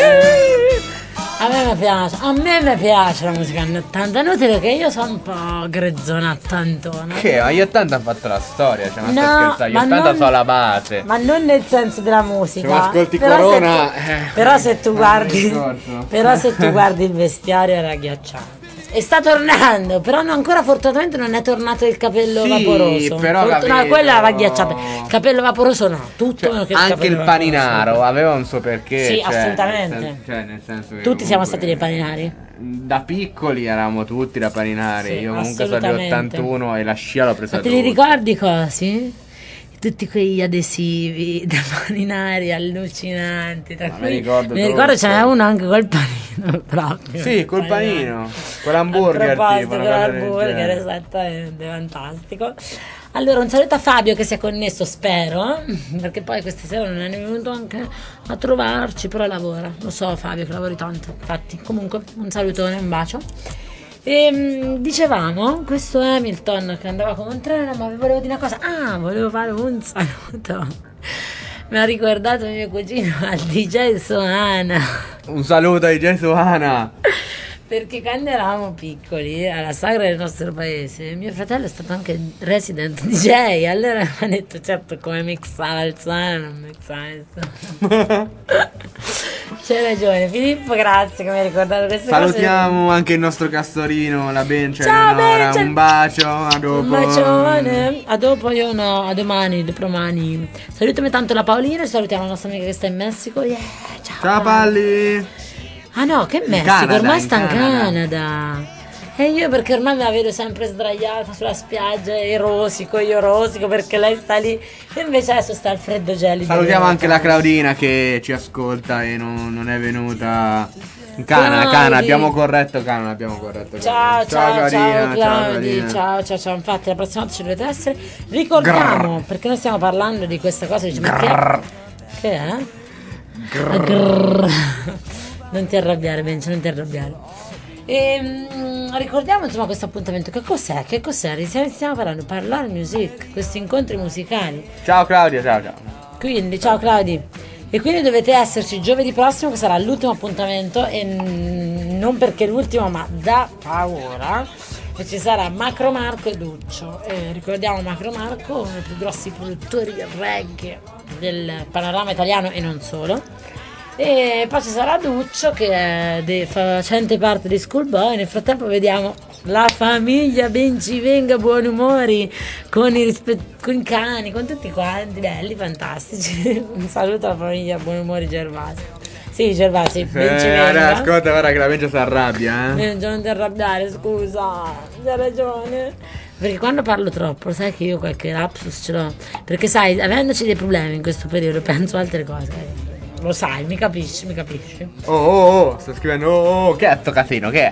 A me mi piace, a me mi piace la musica anni ottanta, inutile che io sono un po' grezzona ottantona. Che? Ma gli ottanta hanno fatto la storia, cioè non No, sto scherzando, gli ma ottanta non- sono la base. Ma non nel senso della musica. Se ascolti Però Corona, se tu, eh, però se tu non guardi mi ricordo. però se tu guardi il vestiario era agghiacciante. E sta tornando, però no, ancora fortunatamente non è tornato il capello Sì, vaporoso. però Fortuna- no, capito. quello era agghiacciante. Il capello vaporoso no, tutto meno che il Anche capello il vaporoso. paninaro aveva un suo perché. Sì, cioè, assolutamente. nel sen- cioè, nel senso che Tutti siamo comunque, stati dei paninari. Da piccoli eravamo tutti da paninari. Sì, Io comunque sono di assolutamente. ottantuno e la scia l'ho presa Ma te li tutta. ricordi cosi? Tutti quegli adesivi da paninari allucinanti. Tra Ma cui mi ricordo mi ricordo tutto. ce n'era uno anche col panino proprio. Sì, col panino, con l'hamburger A proposito, tipo, una con cosa del l'hamburger, genere. esattamente, fantastico. Allora, un saluto a Fabio che si è connesso, spero, perché poi questa sera non è venuto anche a trovarci, però lavora. Lo so Fabio che lavori tanto, infatti. Comunque, un salutone, un bacio. E dicevamo, questo Hamilton che andava come un treno, ma vi volevo dire una cosa. Ah, volevo fare un saluto. Mi ha ricordato mio cugino al D J Soana. Un saluto ai Gesuana. Perché quando eravamo piccoli, alla sagra del nostro paese, mio fratello è stato anche resident D J. Allora mi ha detto, certo, come mixava il suono, non mixava il suono. C'hai ragione, Filippo, grazie che mi hai ricordato queste Salutiamo anche il nostro Castorino, la Bencia Ciao, Eleonora, Bencia. un bacio, a cose. dopo. Un bacione. A dopo, io no, a domani, domani. Salutami tanto la Paolina e salutiamo la nostra amica che sta in Messico. Yeah, ciao. Ciao Palli. Ah no, che Messico, Canada, ormai in sta in Canada. Canada. E io perché ormai me la vedo sempre sdraiata sulla spiaggia e rosico, io rosico perché lei sta lì. E invece adesso sta al freddo gelido. Salutiamo della anche la Canada. Claudina che ci ascolta e non, non è venuta in Cana, Claudi. Cana, abbiamo corretto Cana, abbiamo corretto Ciao, Cana. ciao, ciao, Claudina, Claudi, Claudina. ciao, ciao, ciao. Infatti la prossima volta ci dovete essere. Ricordiamo, perché noi stiamo parlando di questa cosa, dice, ma che, che è? Grrr. Non ti arrabbiare, Benci, non ti arrabbiare. Ehm, ricordiamo insomma questo appuntamento. Che cos'è? Che cos'è? Stiamo stiamo parlando, parlare music, questi incontri musicali. Ciao Claudia, ciao ciao. Quindi, ciao Claudi. E quindi dovete esserci giovedì prossimo, che sarà l'ultimo appuntamento, e n- non perché l'ultimo, ma da paura. E ci sarà Macro Marco e Duccio. E ricordiamo Macro Marco, uno dei più grossi produttori del reggae del panorama italiano e non solo. E poi ci sarà Duccio che è de- facente parte di Schoolboy. Nel frattempo vediamo la famiglia Bencivenga Buoni Umori con i, rispe- con i cani, con tutti quanti, belli, fantastici. Un saluto alla famiglia Buoni Umori Gervasi. Sì, Gervasi, Eh, Bencivenga. ascolta, guarda che la Bencia si arrabbia, eh. Eh, non ti arrabbiare, scusa, hai ragione. Perché quando parlo troppo, sai che io qualche lapsus ce l'ho. Perché sai, avendoci dei problemi in questo periodo, penso a altre cose. Lo sai, mi capisci, mi capisci. Oh, oh, oh, sto scrivendo, oh, oh, che è sto casino, che è?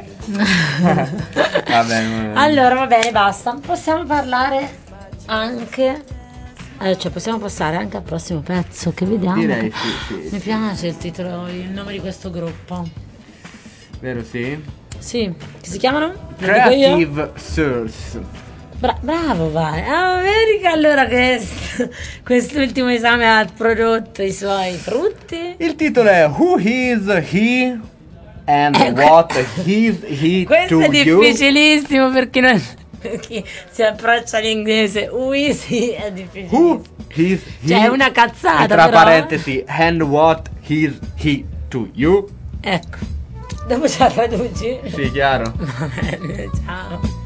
Va bene. Allora, va bene, basta. Possiamo parlare anche. eh, cioè, possiamo passare anche al prossimo pezzo che vediamo. Direi che- sì, sì. Mi piace il titolo, il nome di questo gruppo. Vero, sì? Sì, che si chiamano? Lo dico io? Creative Source. Bra- bravo, Vale. Ah, vedi che allora che quest'ultimo esame ha prodotto i suoi frutti? Il titolo è Who is he and Eh, que- what is he Questo to è you? difficilissimo perché non, per chi si approccia all'inglese. Ui, sì, è Who difficilissimo. is he? Cioè, è una cazzata, E tra però. parentesi, and what is he to you? Ecco, dopo ce la traduci? Sì, chiaro. Va bene, ciao.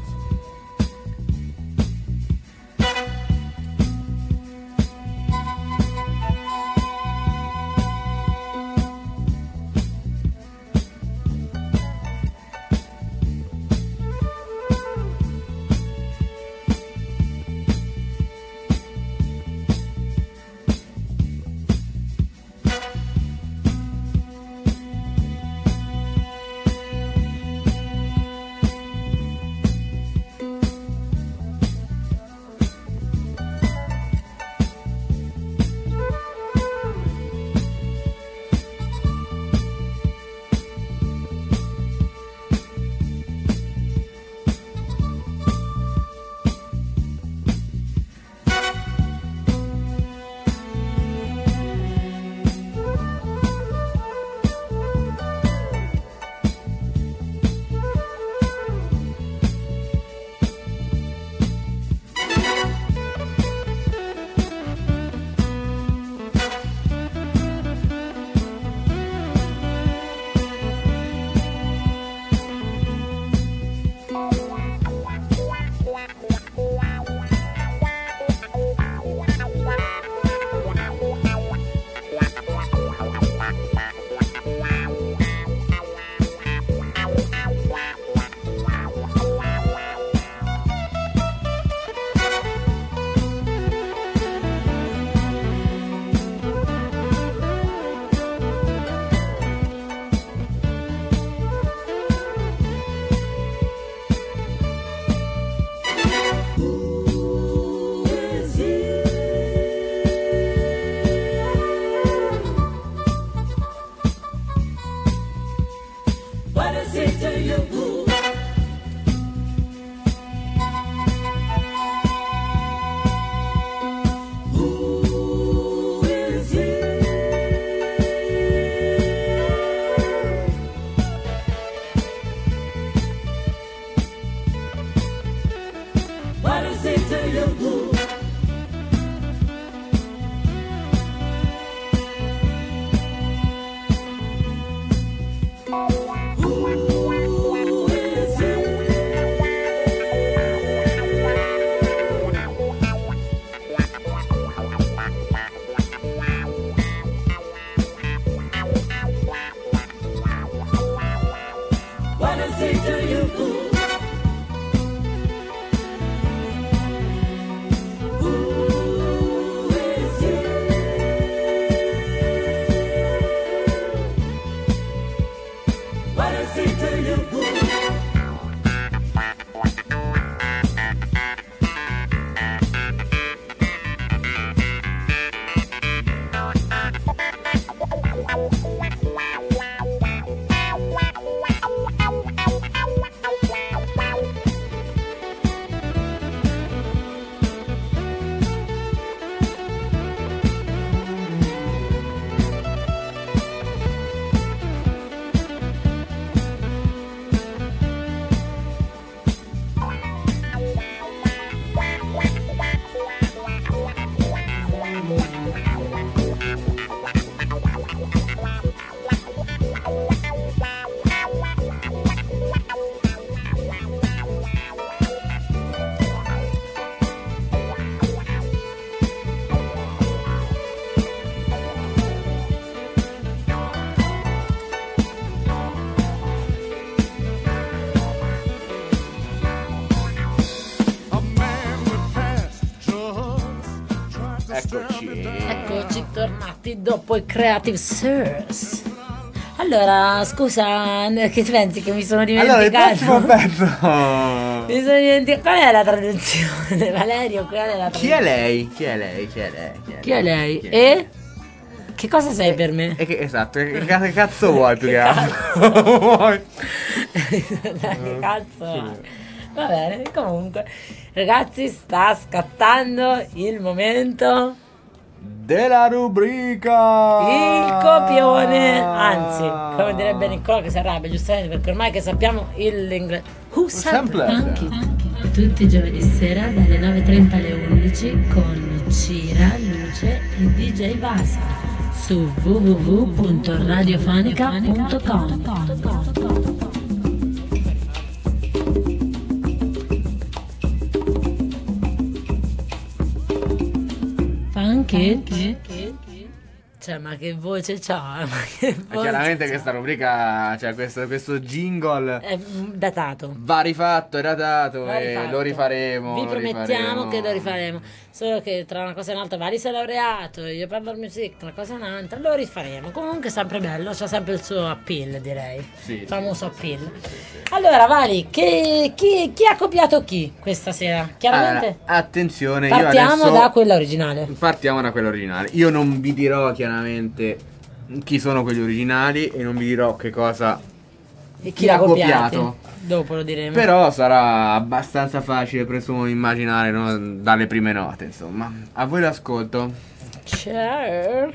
Eccoci. Eccoci tornati dopo i Creative Source. Allora, scusa, che pensi che mi sono Allora, il dimenticato? prossimo pezzo. Mi sono dimenticato. Qual è la traduzione, Valerio? Qual è la Chi traduzione? è lei? Chi è lei? Chi è lei? Chi è lei? Chi è E? Che cosa sei per me? E che, esatto, che, ca- che cazzo vuoi più che cazzo? altro? Vuoi? Che cazzo? Va bene, comunque. Ragazzi, sta scattando il momento. Della rubrica Il copione, anzi, come direbbe Nicola che si arrabbia, giustamente, perché ormai che sappiamo il l'inglese. Who Sampler. Funky? Tutti i giovedì sera dalle nove e trenta alle undici con Cira, Luce e D J Vasa su w w w punto radiofonica punto com. Funky? Cioè, ma che voce c'ha? Ma che Ma voce chiaramente c'ha? questa rubrica, cioè questo, questo jingle È datato. va rifatto e datato Va e rifatto. lo rifaremo. Vi lo promettiamo rifaremo. che lo rifaremo. Solo che tra una cosa e un'altra, Vari si è laureato, io parlo al music, una cosa e un'altra, lo rifaremo. Comunque sempre bello, c'ha sempre il suo appeal, direi. Sì, Il famoso sì, appeal. Allora, Vari, che, chi, chi ha copiato chi questa sera? Chiaramente Allora, attenzione, partiamo io adesso da quella originale. partiamo da quella originale. Io non vi dirò chiaramente chi sono quelli originali e non vi dirò che cosa E chi l'ha copiato. Dopo lo diremo. Però sarà abbastanza facile, presumo, immaginare, no? Dalle prime note, insomma. A voi l'ascolto. Ciao.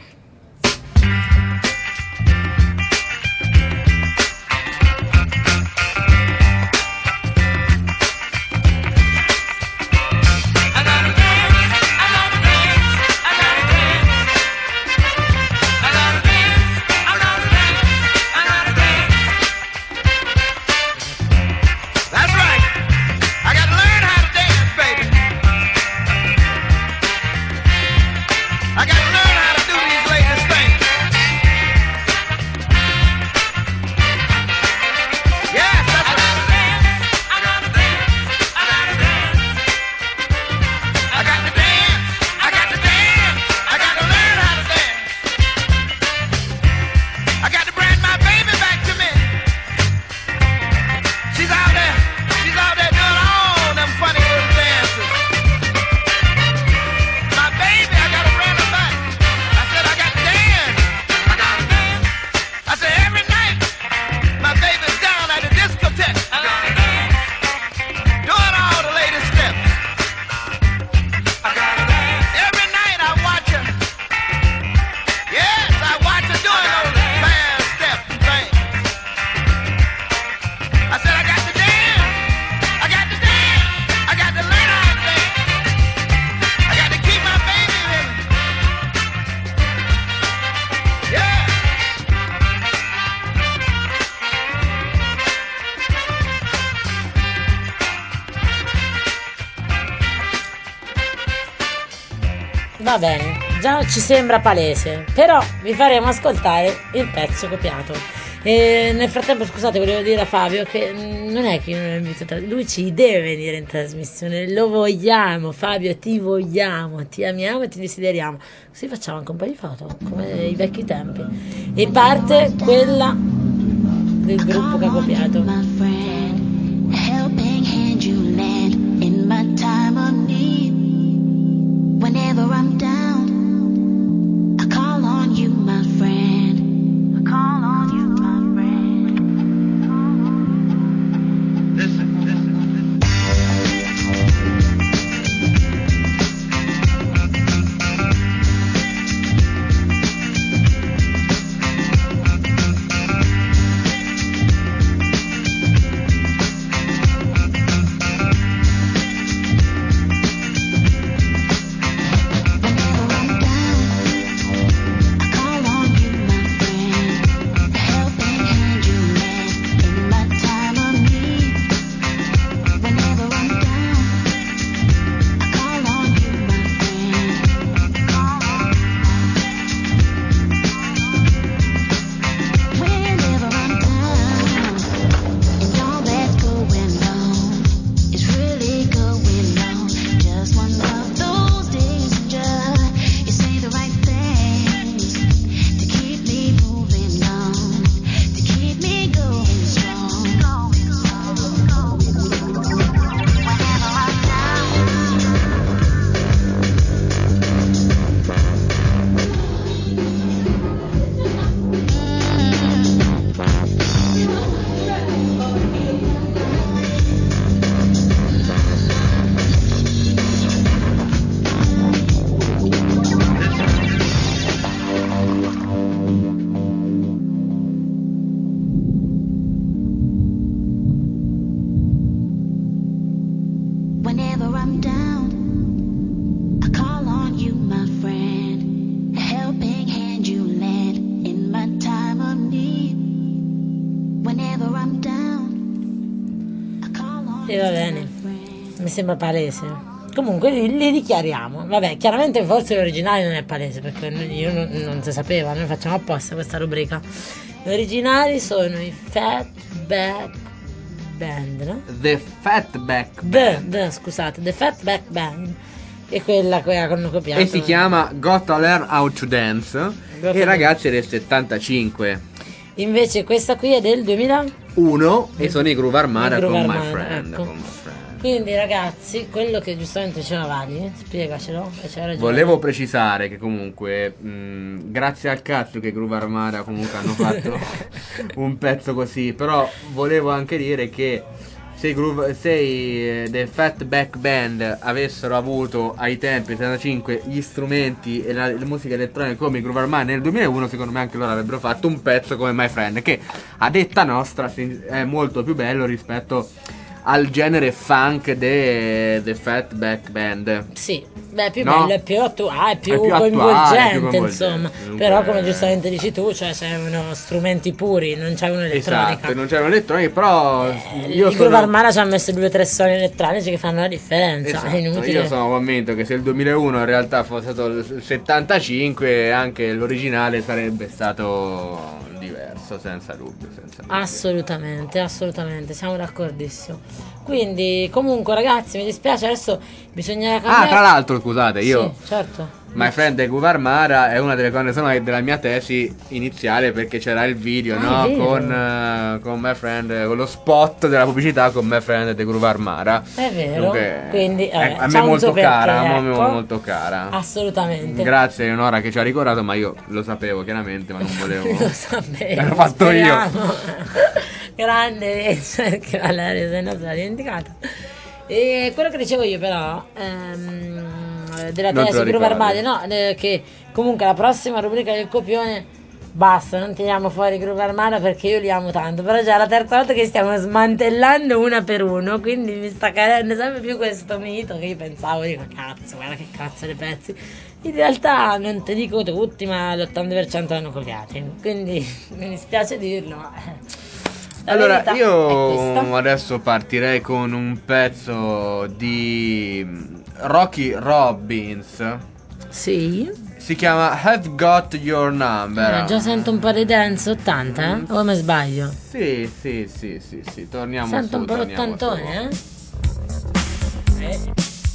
That's right. I got to learn how to dance, baby. I got to learn how to do these latest things. Yes, that's right. I got to dance. I got to dance. I got to dance. I got to dance. I got to learn how to dance. I got to bring my baby back to me. She's out there, she's out there doing all them funny little dances. My baby, I gotta bring her back. I said I got to dance, I gotta dance. I said every night, my baby's down at the discotheque. I gotta dance, doing all the latest steps. I gotta dance. Every night I watch her. Yes, I watch her doing all the fast steps and things. I said I got to dance. I got to dance. I got to learn how to dance. I got to keep my baby with me. Yeah. Va bene, già ci sembra palese, però vi faremo ascoltare il pezzo copiato. E nel frattempo, scusate, volevo dire a Fabio che mm, non è che io non lo invito a tra- lui ci deve venire in trasmissione, lo vogliamo, Fabio, ti vogliamo, ti amiamo e ti desideriamo. Così facciamo anche un po' di foto, come i vecchi tempi. E parte quella del gruppo che ha copiato. My friend, a helping hand you lend in my time of need. Whenever I'm down, I call on you, my friend. I call on you, my friend. Listen, listen, listen. I'm down, I call on you, my friend. A helping hand you lend in my time of need. Whenever I'm down, I call on E va you, bene. my friend. Mi sembra palese. Comunque li, li dichiariamo. Vabbè, chiaramente forse l'originale non è palese perché noi- io non, non si sapeva, noi facciamo apposta questa rubrica. Gli originali sono i Fatback Band, no? The Fatback The, Band. the, scusate, The Fatback Band. E quella che hanno copiato. E si chiama Gotta Learn How to Dance. Gotta E ragazzi è del settantacinque. Invece questa qui è del duemila. Uno e sono i Groove Armada I Groove con My Armada, Friend. ecco. Con My Friend. Quindi ragazzi, quello che giustamente diceva Vali, spiegacelo. E c'era ragione. Volevo precisare che comunque mh, grazie al cazzo che Groove Armada comunque hanno fatto un pezzo così. Però volevo anche dire che se, i Groove, se i eh, The Fatback Band avessero avuto ai tempi settantacinque gli strumenti e la, la musica elettronica come i Groove Armada nel duemilauno, secondo me anche loro avrebbero fatto un pezzo come My Friend, che a detta nostra si- è molto più bello rispetto al genere funk de The Fatback Band. Sì, beh, più No. bello, è più attuale, è più, È più attuale, coinvolgente, più coinvolgente. insomma. Dunque- Però, come giustamente dici tu, cioè c'erano strumenti puri, non c'è un'elettronica. Esatto, non c'erano elettroniche, però Eh, io il sono Groove Armada ci ha messo due o tre suoni elettronici che fanno la differenza. Esatto, È inutile. io sono convinto che se il duemilauno in realtà fosse stato il settantacinque, anche l'originale sarebbe stato diverso, senza dubbio, senza dubbio. Assolutamente, assolutamente, siamo d'accordissimo. Quindi, comunque, ragazzi, mi dispiace, adesso bisognerà cambiare. Ah, tra l'altro, scusate, io Sì, certo. My Friend e Groove Armada è una delle colonne sonore della mia tesi iniziale, perché c'era il video, Ah, no? è vero. Con, eh, con My Friend, con lo spot della pubblicità con My Friend e The Groove Armada. È vero. Dunque, Quindi, è- eh, a c'ha me un molto suo perché, cara, a me ecco. molto cara. Assolutamente. Grazie Eleonora che ci ha ricordato, ma io lo sapevo chiaramente, ma non volevo. Lo sapevo. L'ho fatto io. speriamo. Grande, perché Valerio se no se l'ha dimenticato. E quello che dicevo io però ehm, della Non te tesi lo Groove ricordi. Armada, no, eh, che comunque la prossima rubrica del copione basta, non tiriamo fuori Groove Armada perché io li amo tanto, però già è la terza volta che stiamo smantellando una per uno, quindi mi sta cadendo sempre più questo mito che io pensavo, dico cazzo, guarda che cazzo di pezzi. In realtà non ti dico tutti, ma l'ottanta per cento l'hanno copiati, quindi mi dispiace dirlo, ma eh, la Allora, verità è io questa. adesso partirei con un pezzo di Rocky Robbins. Sì, Si chiama Have Got Your Number. eh, già sento un po' di dance ottanta, eh? O mi sbaglio? Sì, sì, sì, sì, sì, torniamo Sento su, un po' torniamo l'ottantone, su. eh? Eh.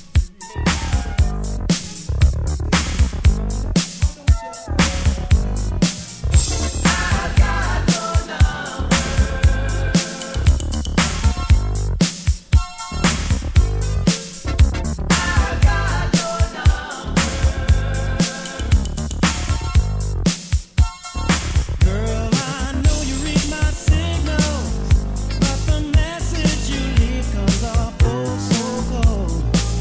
Girl, I know you read my signals, but the message you leave comes off oh so cold.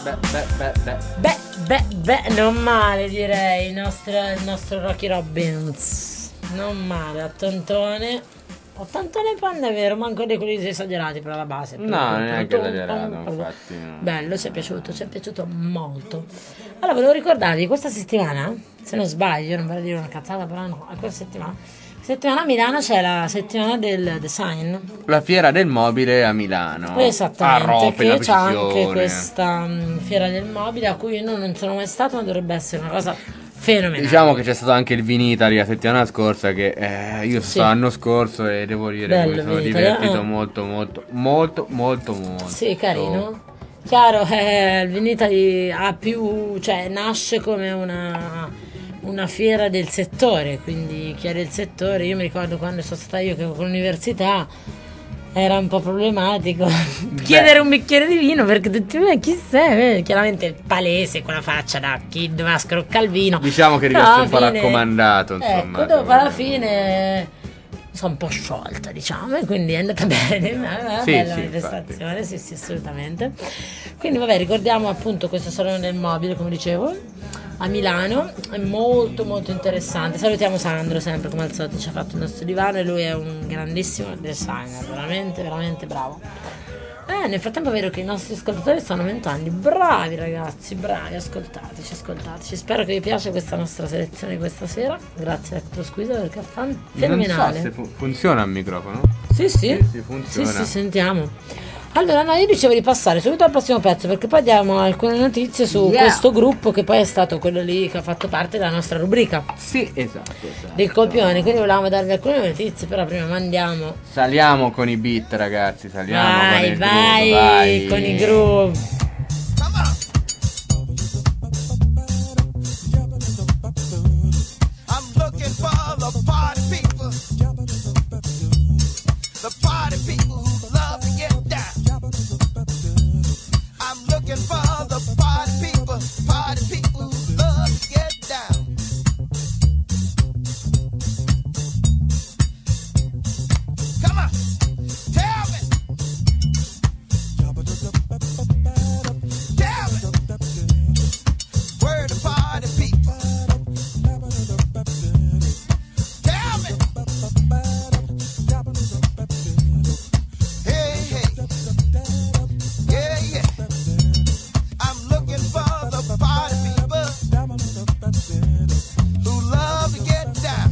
beh, beh, beh, beh. Beh, beh, beh, non male direi, il nostro, il nostro Rocky Robbins. Non male, ottantone. Ottantone panna è vero, manco di quelli esagerati per la base. No, neanche esagerato, infatti. No. Bello, ci è piaciuto, ci è piaciuto molto. Allora, volevo ricordarvi, questa settimana, se non sbaglio, non vorrei dire una cazzata, però no, è questa settimana. Settimana a Milano c'è la settimana del design. La fiera del mobile a Milano. Esattamente, A Rope, che la c'è anche precisione. questa um, fiera del mobile a cui io non, non sono mai stato, ma dovrebbe essere una cosa fenomenale. Diciamo che c'è stato anche il Vinitaly la settimana scorsa che eh, io sono Sì. stato l'anno scorso e devo dire che Bello mi sono Vinitaly, divertito eh. molto molto molto molto molto. Sì, carino. Chiaro, eh, il Vinitaly ha più, cioè nasce come una, una fiera del settore, quindi chi è del settore, io mi ricordo quando sono stata io che con l'università era un po' problematico chiedere un bicchiere di vino perché tutti, "Eh, chi sei?" Eh, chiaramente il palese con la faccia da chi doveva scroccare il vino. Diciamo che Però rimasti alla un po' fine- raccomandato, insomma. Ecco, dopo alla fine sono un po' sciolta, diciamo, e quindi è andata bene, è una Sì, bella sì, manifestazione, sì, sì, assolutamente. Quindi vabbè, ricordiamo appunto questo salone del mobile, come dicevo, a Milano, è molto molto interessante. Salutiamo Sandro sempre, come al solito ci ha fatto il nostro divano e lui è un grandissimo designer, veramente, veramente bravo. Eh, nel frattempo vedo che i nostri ascoltatori stanno aumentando. Bravi ragazzi, bravi, ascoltateci, ascoltateci. Spero che vi piace questa nostra selezione di questa sera. Grazie a Electro Squeeze perché è fan- fenomenale. Non so se fu- funziona il microfono. Sì, sì, Sì, sì, funziona. Sì, sì, sentiamo. Allora, no, io dicevo di passare subito al prossimo pezzo perché poi diamo alcune notizie su Yeah. questo gruppo che poi è stato quello lì che ha fatto parte della nostra rubrica Sì, esatto, esatto. del copione. Quindi volevamo darvi alcune notizie, però prima mandiamo. Saliamo con i beat, ragazzi, saliamo con Vai, il vai, groove, vai. con i groove. Come on. I'm looking for the party people. The party people who love to get down. I'm looking for the party people. Party people who love to get down. Come on. Tell me. Tell me. Where the party people? Tell me. Hey, hey. Yeah, yeah. I'm looking for the party people who love to get down.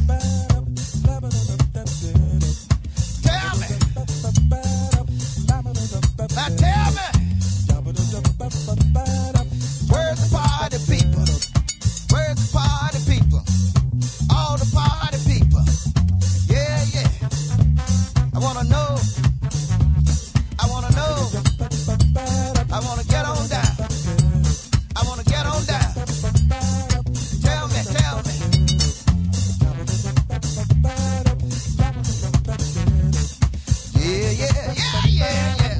Tell me. Now tell me. Where's the party people? Where's the party people? All the party people. Yeah, yeah. I wanna know. I wanna know. I wanna get on down. I wanna get on down. Tell me, tell me. Yeah, yeah, yeah, yeah, yeah.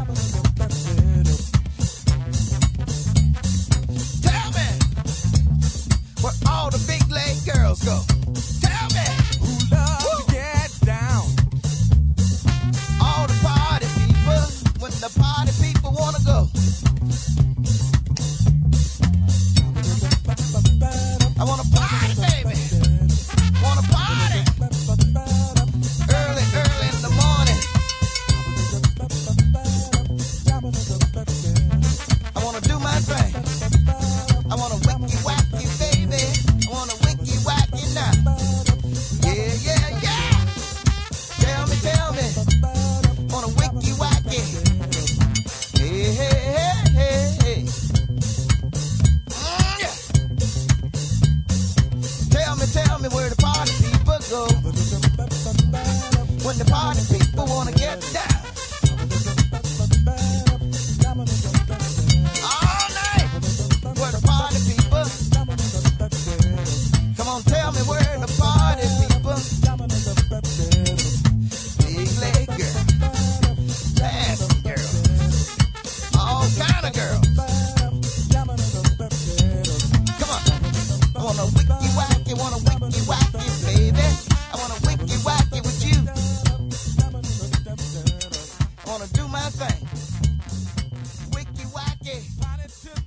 Tell me where all the big leg girls go. Tell me who love to get down. All the party people, when the party people wanna go. I wanna party, baby. Wanna party. Early, early in the morning. I wanna do my thing. I wanna wicky wacky, baby. I wanna wicky wacky now. Yeah, yeah, yeah. Tell me, tell me. Wanna wicky wacky.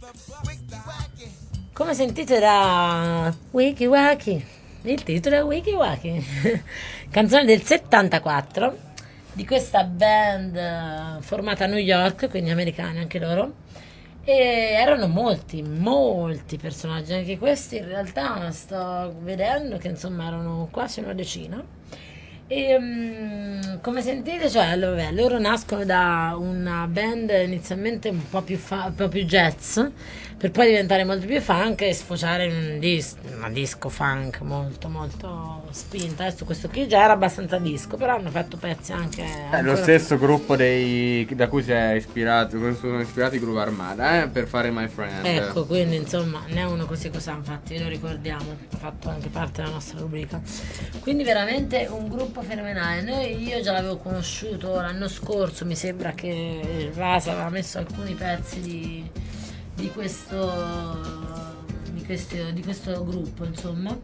Come sentite da Wiki Waki, il titolo è Wiki Waki, canzone del settantaquattro di questa band eh, formata a New York, quindi americani anche loro, e erano molti, molti personaggi, anche questi in realtà sto vedendo che insomma erano quasi una decina. E, mm, come sentite, cioè, lo- vabbè, loro nascono da una band inizialmente un po' più, fa- un po' più jazz, per poi diventare molto più funk e sfociare in un dis- una disco funk molto molto spinta. Adesso questo qui già era abbastanza disco, però hanno fatto pezzi anche È lo ancora stesso gruppo dei, da cui si è ispirato, cui sono ispirati i Groove Armada, eh, per fare My Friend. Ecco, quindi insomma, ne è uno così così, infatti lo ricordiamo, ha fatto anche parte della nostra rubrica. Quindi veramente un gruppo fenomenale. Noi, io già l'avevo conosciuto l'anno scorso, mi sembra che Rasa aveva messo alcuni pezzi di, di questo di questo, di questo gruppo, insomma.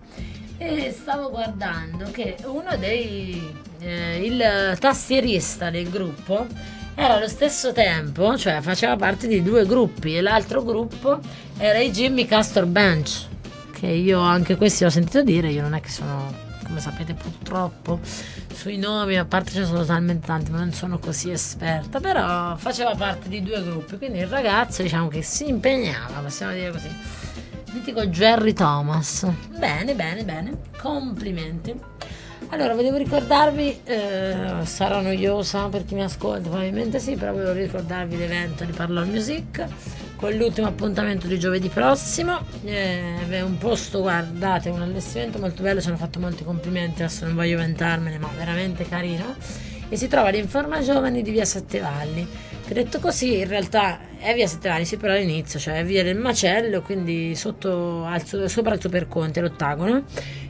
E stavo guardando che uno dei eh, il tastierista del gruppo era allo stesso tempo, cioè faceva parte di due gruppi, e l'altro gruppo era i Jimmy Castor Bench, che io anche questi ho sentito dire. Io non è che sono, come sapete, purtroppo sui nomi, a parte ce ne sono talmente tanti, ma non sono così esperta, però faceva parte di due gruppi, quindi il ragazzo, diciamo, che si impegnava, possiamo dire così. Mitico Jerry Thomas. Bene, bene, bene, complimenti. Allora, volevo ricordarvi, eh, sarà noiosa per chi mi ascolta, probabilmente sì, però volevo ricordarvi l'evento di Parlo Music, con l'ultimo appuntamento di giovedì prossimo. Eh, è un posto, guardate, un allestimento molto bello, ci hanno fatto molti complimenti, adesso non voglio vantarmene, ma veramente carino, e si trova all'Informa Giovani di via Sette Valli. Che detto così, in realtà è via Sette Valli, sì, però all'inizio, cioè è via del Macello, quindi sotto al, su- sopra il Superconte, l'ottagono,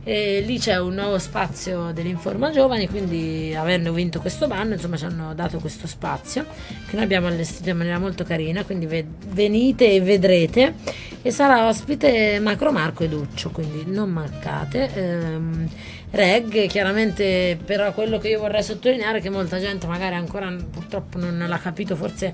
e lì c'è un nuovo spazio dell'Informa Giovani, quindi avendo vinto questo banno, insomma, ci hanno dato questo spazio che noi abbiamo allestito in maniera molto carina, quindi ve- venite e vedrete, e sarà ospite Macro Marco e Duccio, quindi non mancate. Ehm, Reg, chiaramente, però quello che io vorrei sottolineare è che molta gente magari ancora purtroppo non l'ha capito, forse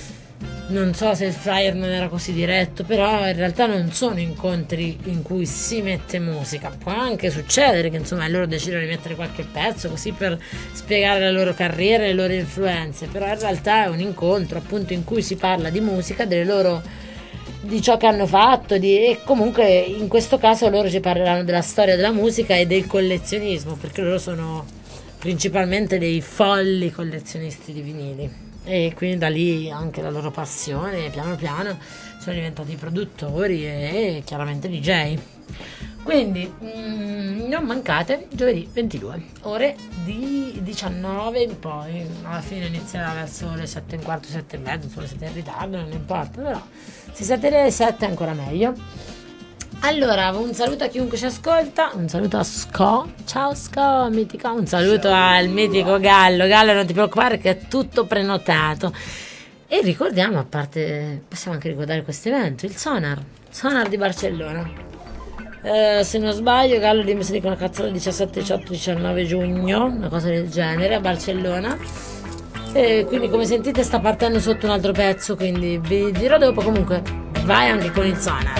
non so se il flyer non era così diretto, però in realtà non sono incontri in cui si mette musica. Può anche succedere che insomma loro decidono di mettere qualche pezzo così per spiegare la loro carriera e le loro influenze, però in realtà è un incontro appunto in cui si parla di musica, delle loro, di ciò che hanno fatto, di, e comunque in questo caso loro ci parleranno della storia della musica e del collezionismo, perché loro sono principalmente dei folli collezionisti di vinili, e quindi da lì anche la loro passione, piano piano sono diventati produttori e chiaramente D J. Quindi mm, non mancate, giovedì ventidue, ore di diciannove in poi, alla fine inizierà verso le sette e un quarto, sette e mezzo, sulle sette in ritardo, non importa, però se siete alle sette è ancora meglio. Allora, un saluto a chiunque ci ascolta, un saluto a Sco, ciao Sco, mitico, un saluto al mitico Gallo. Gallo, non ti preoccupare che è tutto prenotato. E ricordiamo, a parte, possiamo anche ricordare questo evento, il Sonar, Sonar di Barcellona. Eh, se non sbaglio, Gallo, dimmi se dico una cazzata, diciassette, diciotto, diciannove giugno, una cosa del genere, a Barcellona. E quindi, come sentite, sta partendo sotto un altro pezzo, quindi vi dirò dopo. Comunque vai anche con il Sonar.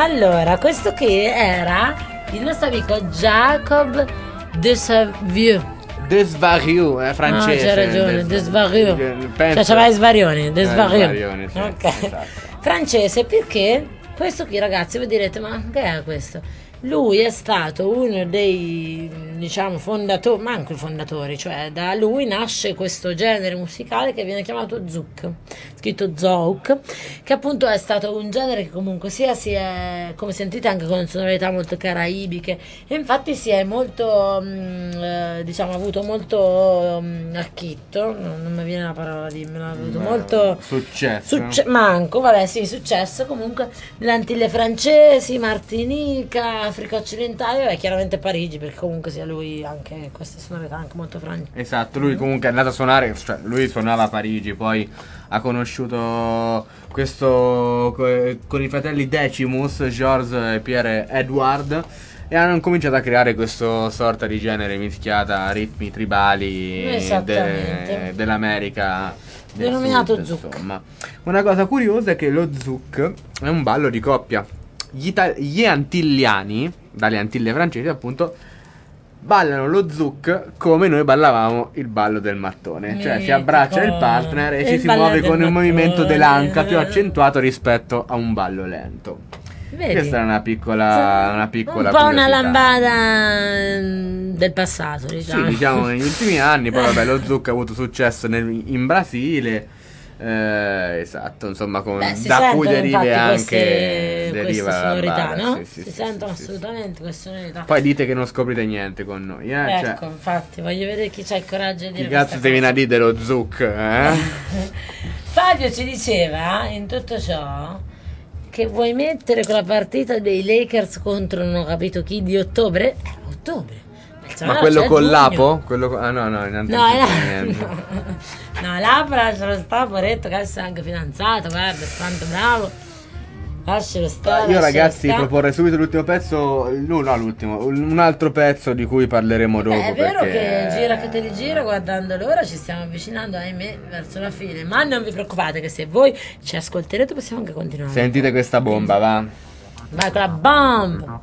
Allora, questo qui era il nostro amico Jacob Desvarieux. Desvarieux, è francese. Ah, c'hai ragione, Desvarieux. Penso- Cioè, c'aveva i svarioni, Desvarieux. svarioni, sì, Ok. esatto. Francese, perché questo qui, ragazzi, voi direte, ma che è questo? Lui è stato uno dei, diciamo, fondatori, manco i fondatori, cioè da lui nasce questo genere musicale che viene chiamato zouk, scritto zouk, che appunto è stato un genere che comunque sia si è, come sentite, anche con sonorità molto caraibiche, e infatti si è molto, mh, eh, diciamo, ha avuto molto mh, acchitto, no, non mi viene la parola, dimmela, ha avuto Ma- molto successo. succe- manco, vabbè, sì, successo comunque nelle Antille francesi, Martinica, Africa occidentale, e chiaramente Parigi, perché comunque sia lui anche queste sonorità anche molto francesi. Esatto, lui comunque è andato a suonare, cioè lui suonava a Parigi, poi ha conosciuto questo co- con i fratelli Decimus, Georges e Pierre Edward, e hanno cominciato a creare questo sorta di genere mischiata a ritmi tribali Esattamente. de- dell'America del Denominato Sud, zouk. insomma. Una cosa curiosa è che lo zouk è un ballo di coppia. Gli, ita- gli antilliani, dalle Antille francesi appunto, ballano lo zouk come noi ballavamo il ballo del mattone, cioè si Mitico. abbraccia il partner e Il ci si ballo muove del con un movimento mattone. dell'anca più accentuato rispetto a un ballo lento. Vedi? Questa è una piccola, una piccola un po' una curiosità. lambada mm, del passato, diciamo. Sì, diciamo negli ultimi anni, poi vabbè lo zouk ha avuto successo nel- in Brasile. Eh, esatto, insomma, con, Beh, si da cui sentono deriva infatti anche queste, deriva queste la sonorità, base, no? sì, sì, si sì, sentono sì, sì, assolutamente queste sonorità. sì. Poi dite che non scoprite niente con noi, eh? ecco, Cioè, infatti, voglio vedere chi c'ha il coraggio di chi dire cazzo questa ti viene a cosa. dire dello zouk, eh? Fabio ci diceva in tutto ciò che vuoi mettere quella partita dei Lakers contro non ho capito chi di ottobre? Eh, ottobre. Ma quello con l'apo? Quello co- ah no, no, in No, è la... niente. no, no, l'Apra lascialo stare, poretto, che adesso è anche fidanzato, guarda, è tanto bravo. Lascialo stare. Io lascialo ragazzi stare. proporrei subito l'ultimo pezzo, no, no l'ultimo, un altro pezzo di cui parleremo dopo. Beh, è vero perché... che gira che te li gira, guardando l'ora ci stiamo avvicinando, ahimè, verso la fine. Ma non vi preoccupate che se voi ci ascolterete possiamo anche continuare. Sentite questa bomba, va? Vai con la bomba.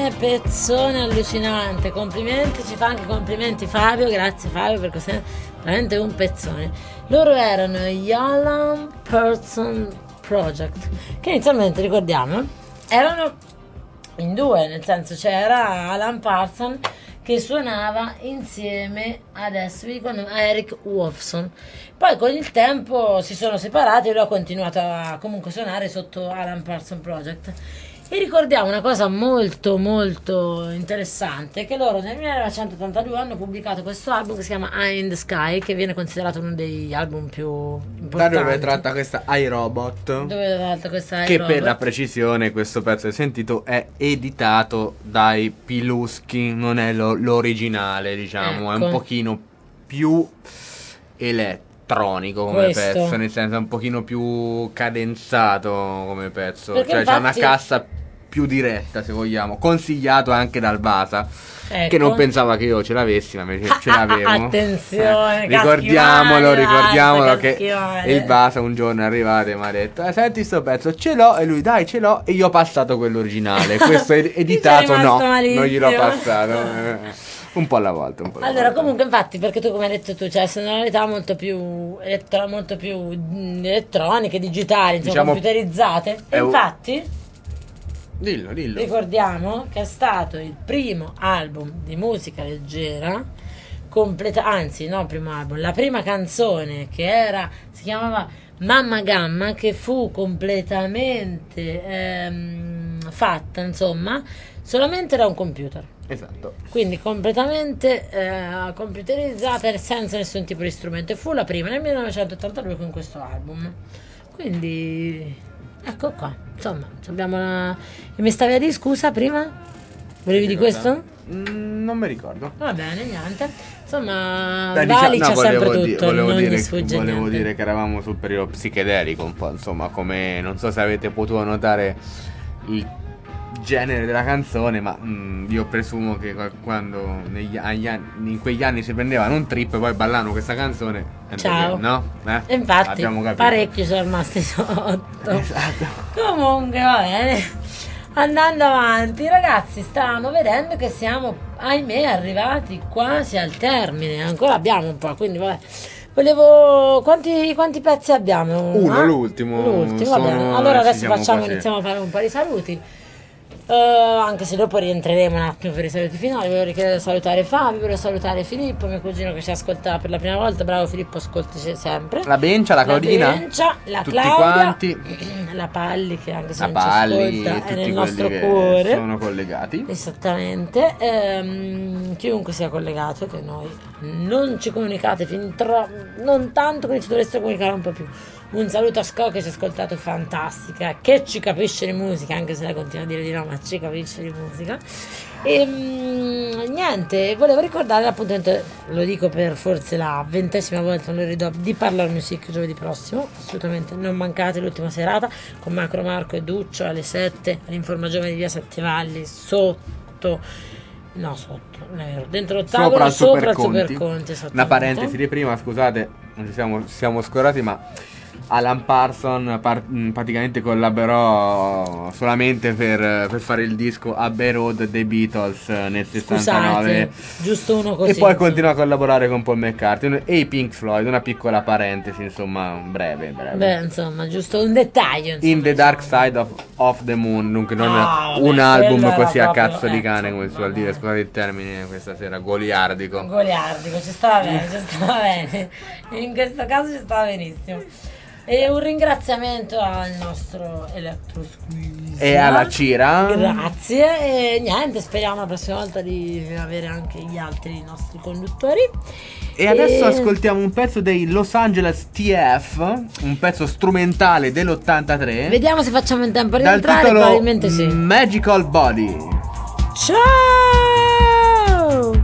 pezzone, pezzone allucinante. Complimenti, ci fa anche complimenti Fabio, grazie Fabio per questo, veramente un pezzone. Loro erano gli Alan Parsons Project, che inizialmente, ricordiamo, erano in due, nel senso c'era Alan Parsons che suonava insieme, adesso vi dico, a Eric Wolfson. Poi con il tempo si sono separati e lui ha continuato a comunque suonare sotto Alan Parsons Project. E ricordiamo una cosa molto molto interessante, che loro nel millenovecentottantadue hanno pubblicato questo album che si chiama Eye in the Sky, che viene considerato uno degli album più Da importanti. dove tratta questa iRobot, Dove tratta questa che iRobot. per la precisione questo pezzo che sentito è editato dai Piluschi, non è lo- l'originale, diciamo, è Ecco. un pochino più elettronico come Questo. pezzo, nel senso è un pochino più cadenzato come pezzo, Perché cioè c'è una infatti- cassa più diretta, se vogliamo, consigliato anche dal Basa. Ecco. Che non pensava che io ce l'avessi, ma invece ce Ah, ah, l'avevo. attenzione, Eh, ricordiamolo, Caschiumani, ricordiamolo basta, che Caschiumani. il Basa un giorno è arrivato e mi ha detto: eh, senti sto pezzo, ce l'ho, e lui dai ce l'ho, e io ho passato quello originale. Questo ed- editato no, rimasto malissimo. non gliel'ho passato. Eh, un po' alla volta, un po' alla Allora, volta. comunque, infatti, perché tu, come hai detto tu, c'è sonorità molto più elettro- molto più mm, elettroniche, digitali, insomma, Diciamo, computerizzate. è E un- infatti Dillo, dillo. ricordiamo che è stato il primo album di musica leggera completa, anzi no, il primo album, la prima canzone, che era, si chiamava Mamma Gamma, che fu completamente ehm, fatta, insomma, solamente da un computer. Esatto. Quindi completamente eh, computerizzata e senza nessun tipo di strumento. E fu la prima nel millenovecentottantadue con questo album. Quindi ecco qua. Insomma, abbiamo la... E mi stavi a dire scusa prima? Volevi di questo? Mm, non mi ricordo. Va bene, niente. Insomma, Dai, Vali diciamo- c'ha no, sempre volevo di- tutto, volevo non dire, gli sfugge volevo niente. dire che eravamo sul periodo psichedelico un po', insomma, come non so se avete potuto notare il genere della canzone, ma mm, io presumo che qua- quando negli, agli anni, in quegli anni si prendevano un trip e poi ballavano questa canzone, e Ciao. no? Eh? E infatti, Abbiamo capito. parecchi sono rimasti sotto. Esatto. Comunque, va bene. Andando avanti, ragazzi, stavamo vedendo che siamo, ahimè, arrivati quasi al termine. Ancora abbiamo un po', quindi vabbè. Volevo. Quanti, quanti pezzi abbiamo? Uno, Ah? l'ultimo. L'ultimo, va Sono- bene. Allora ci adesso siamo facciamo, quasi- iniziamo a fare un po' di saluti. Eh, anche se dopo rientreremo un attimo per i saluti finali. Volevo richiedere salutare Fabio, volevo salutare Filippo, mio cugino che ci ascolta per la prima volta. Bravo Filippo, ascoltaci sempre. La Bencia, la Claudina, La Bencia, la tutti Claudia, quanti. la Palli, che anche se la non Palli, ci ascolta è tutti nel quelli nostro che cuore. sono collegati. Esattamente. Ehm, chiunque sia collegato, che noi non ci comunicate fin troppo, non tanto che ci dovreste comunicare un po' più. Un saluto a Sco che ci ha ascoltato, fantastica, che ci capisce di musica, anche se lei continua a dire di no, ma ci capisce di musica. E mm, niente, volevo ricordare l'appuntamento, lo dico per forse la ventesima volta, non lo ridò, di Parlar Music giovedì prossimo. Assolutamente non mancate l'ultima serata con Macro Marco e Duccio alle sette all'Informa Giovane di via Sette Valli, sotto, no sotto, non è vero, dentro Sopra l'ottavo, il sopra il Super Super Conti. Conti, Una esattamente. parentesi di prima, scusate, non ci siamo, ci siamo scordati, ma Alan Parsons par- mh, praticamente collaborò solamente per, per fare il disco Abbey Road dei Beatles eh, nel sessantanove. Scusate, giusto uno così. E poi insomma. continua a collaborare con Paul McCartney e i Pink Floyd, una piccola parentesi, insomma, breve, breve. Beh, insomma, giusto un dettaglio. Insomma, In the Dark diciamo. Side of, of the Moon, dunque non Ah, un vabbè, album quello era così a proprio- cazzo di eh, cane, come si suol vabbè. dire, scusate il termine questa sera, goliardico. Goliardico, ci stava bene, ci stava bene. In questo caso ci stava benissimo. E un ringraziamento al nostro Electro Squeeze E alla Cira. Grazie. E niente, speriamo la prossima volta di avere anche gli altri nostri conduttori. E adesso E- ascoltiamo un pezzo dei Los Angeles T F, un pezzo strumentale dell'ottantatré, Vediamo se facciamo in tempo a dal rientrare, titolo probabilmente sì. Magical Body. Ciao!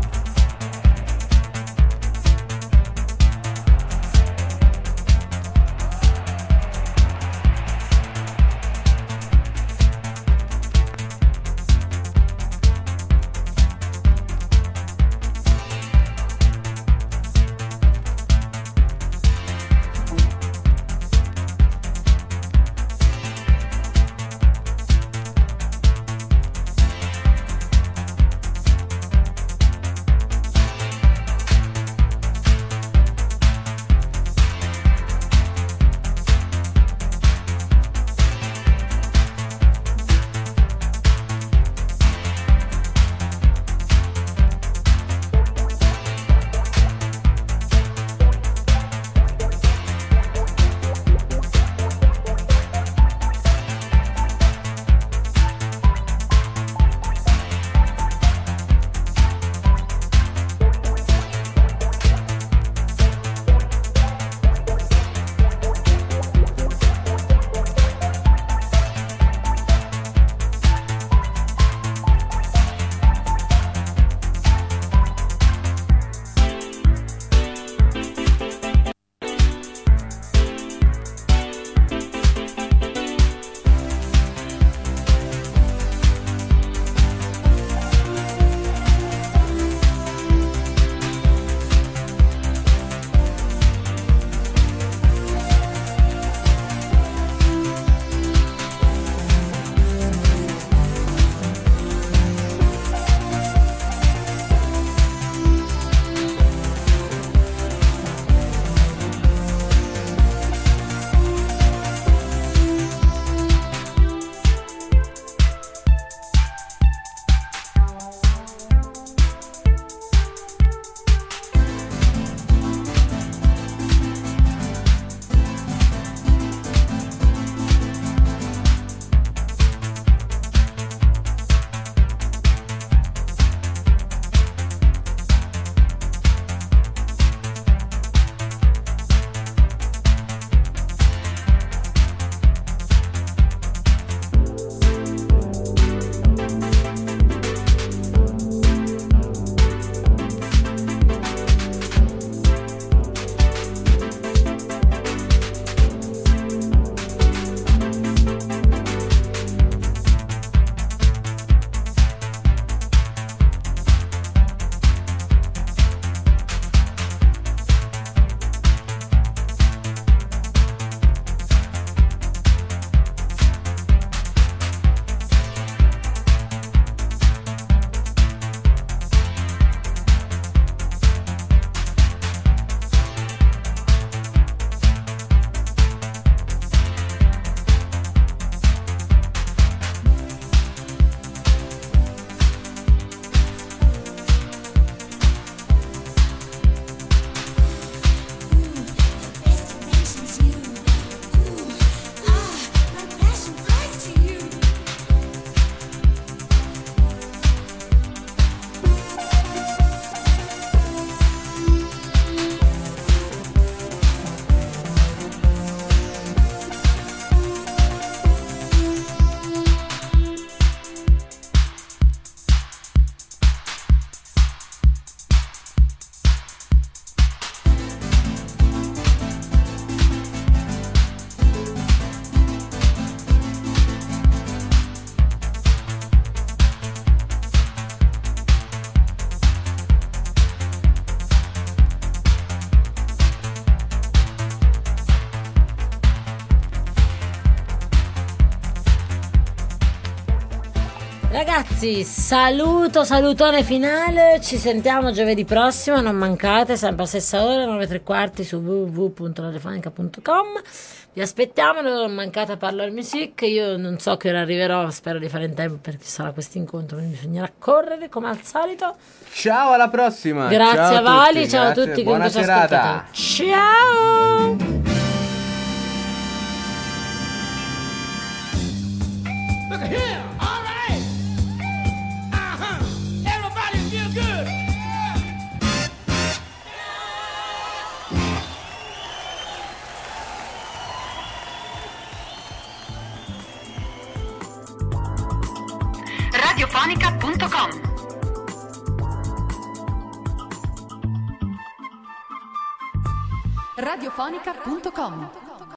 ragazzi, saluto, salutone finale. Ci sentiamo giovedì prossimo, non mancate, sempre a stessa ora, nove e tre quarti su w w w punto radiofonica punto com. Vi aspettiamo, non mancate a Parlar Music. Io non so che ora arriverò, spero di fare in tempo perché sarà questo incontro, quindi bisognerà correre come al solito. Ciao, alla prossima. Grazie ciao a Vali, tutti, ciao a grazie, tutti, buona che ci serata. ascoltate. Ciao. Look at here, all right. Uh-huh. Everybody feel good. radiofonica punto com. radiofonica punto com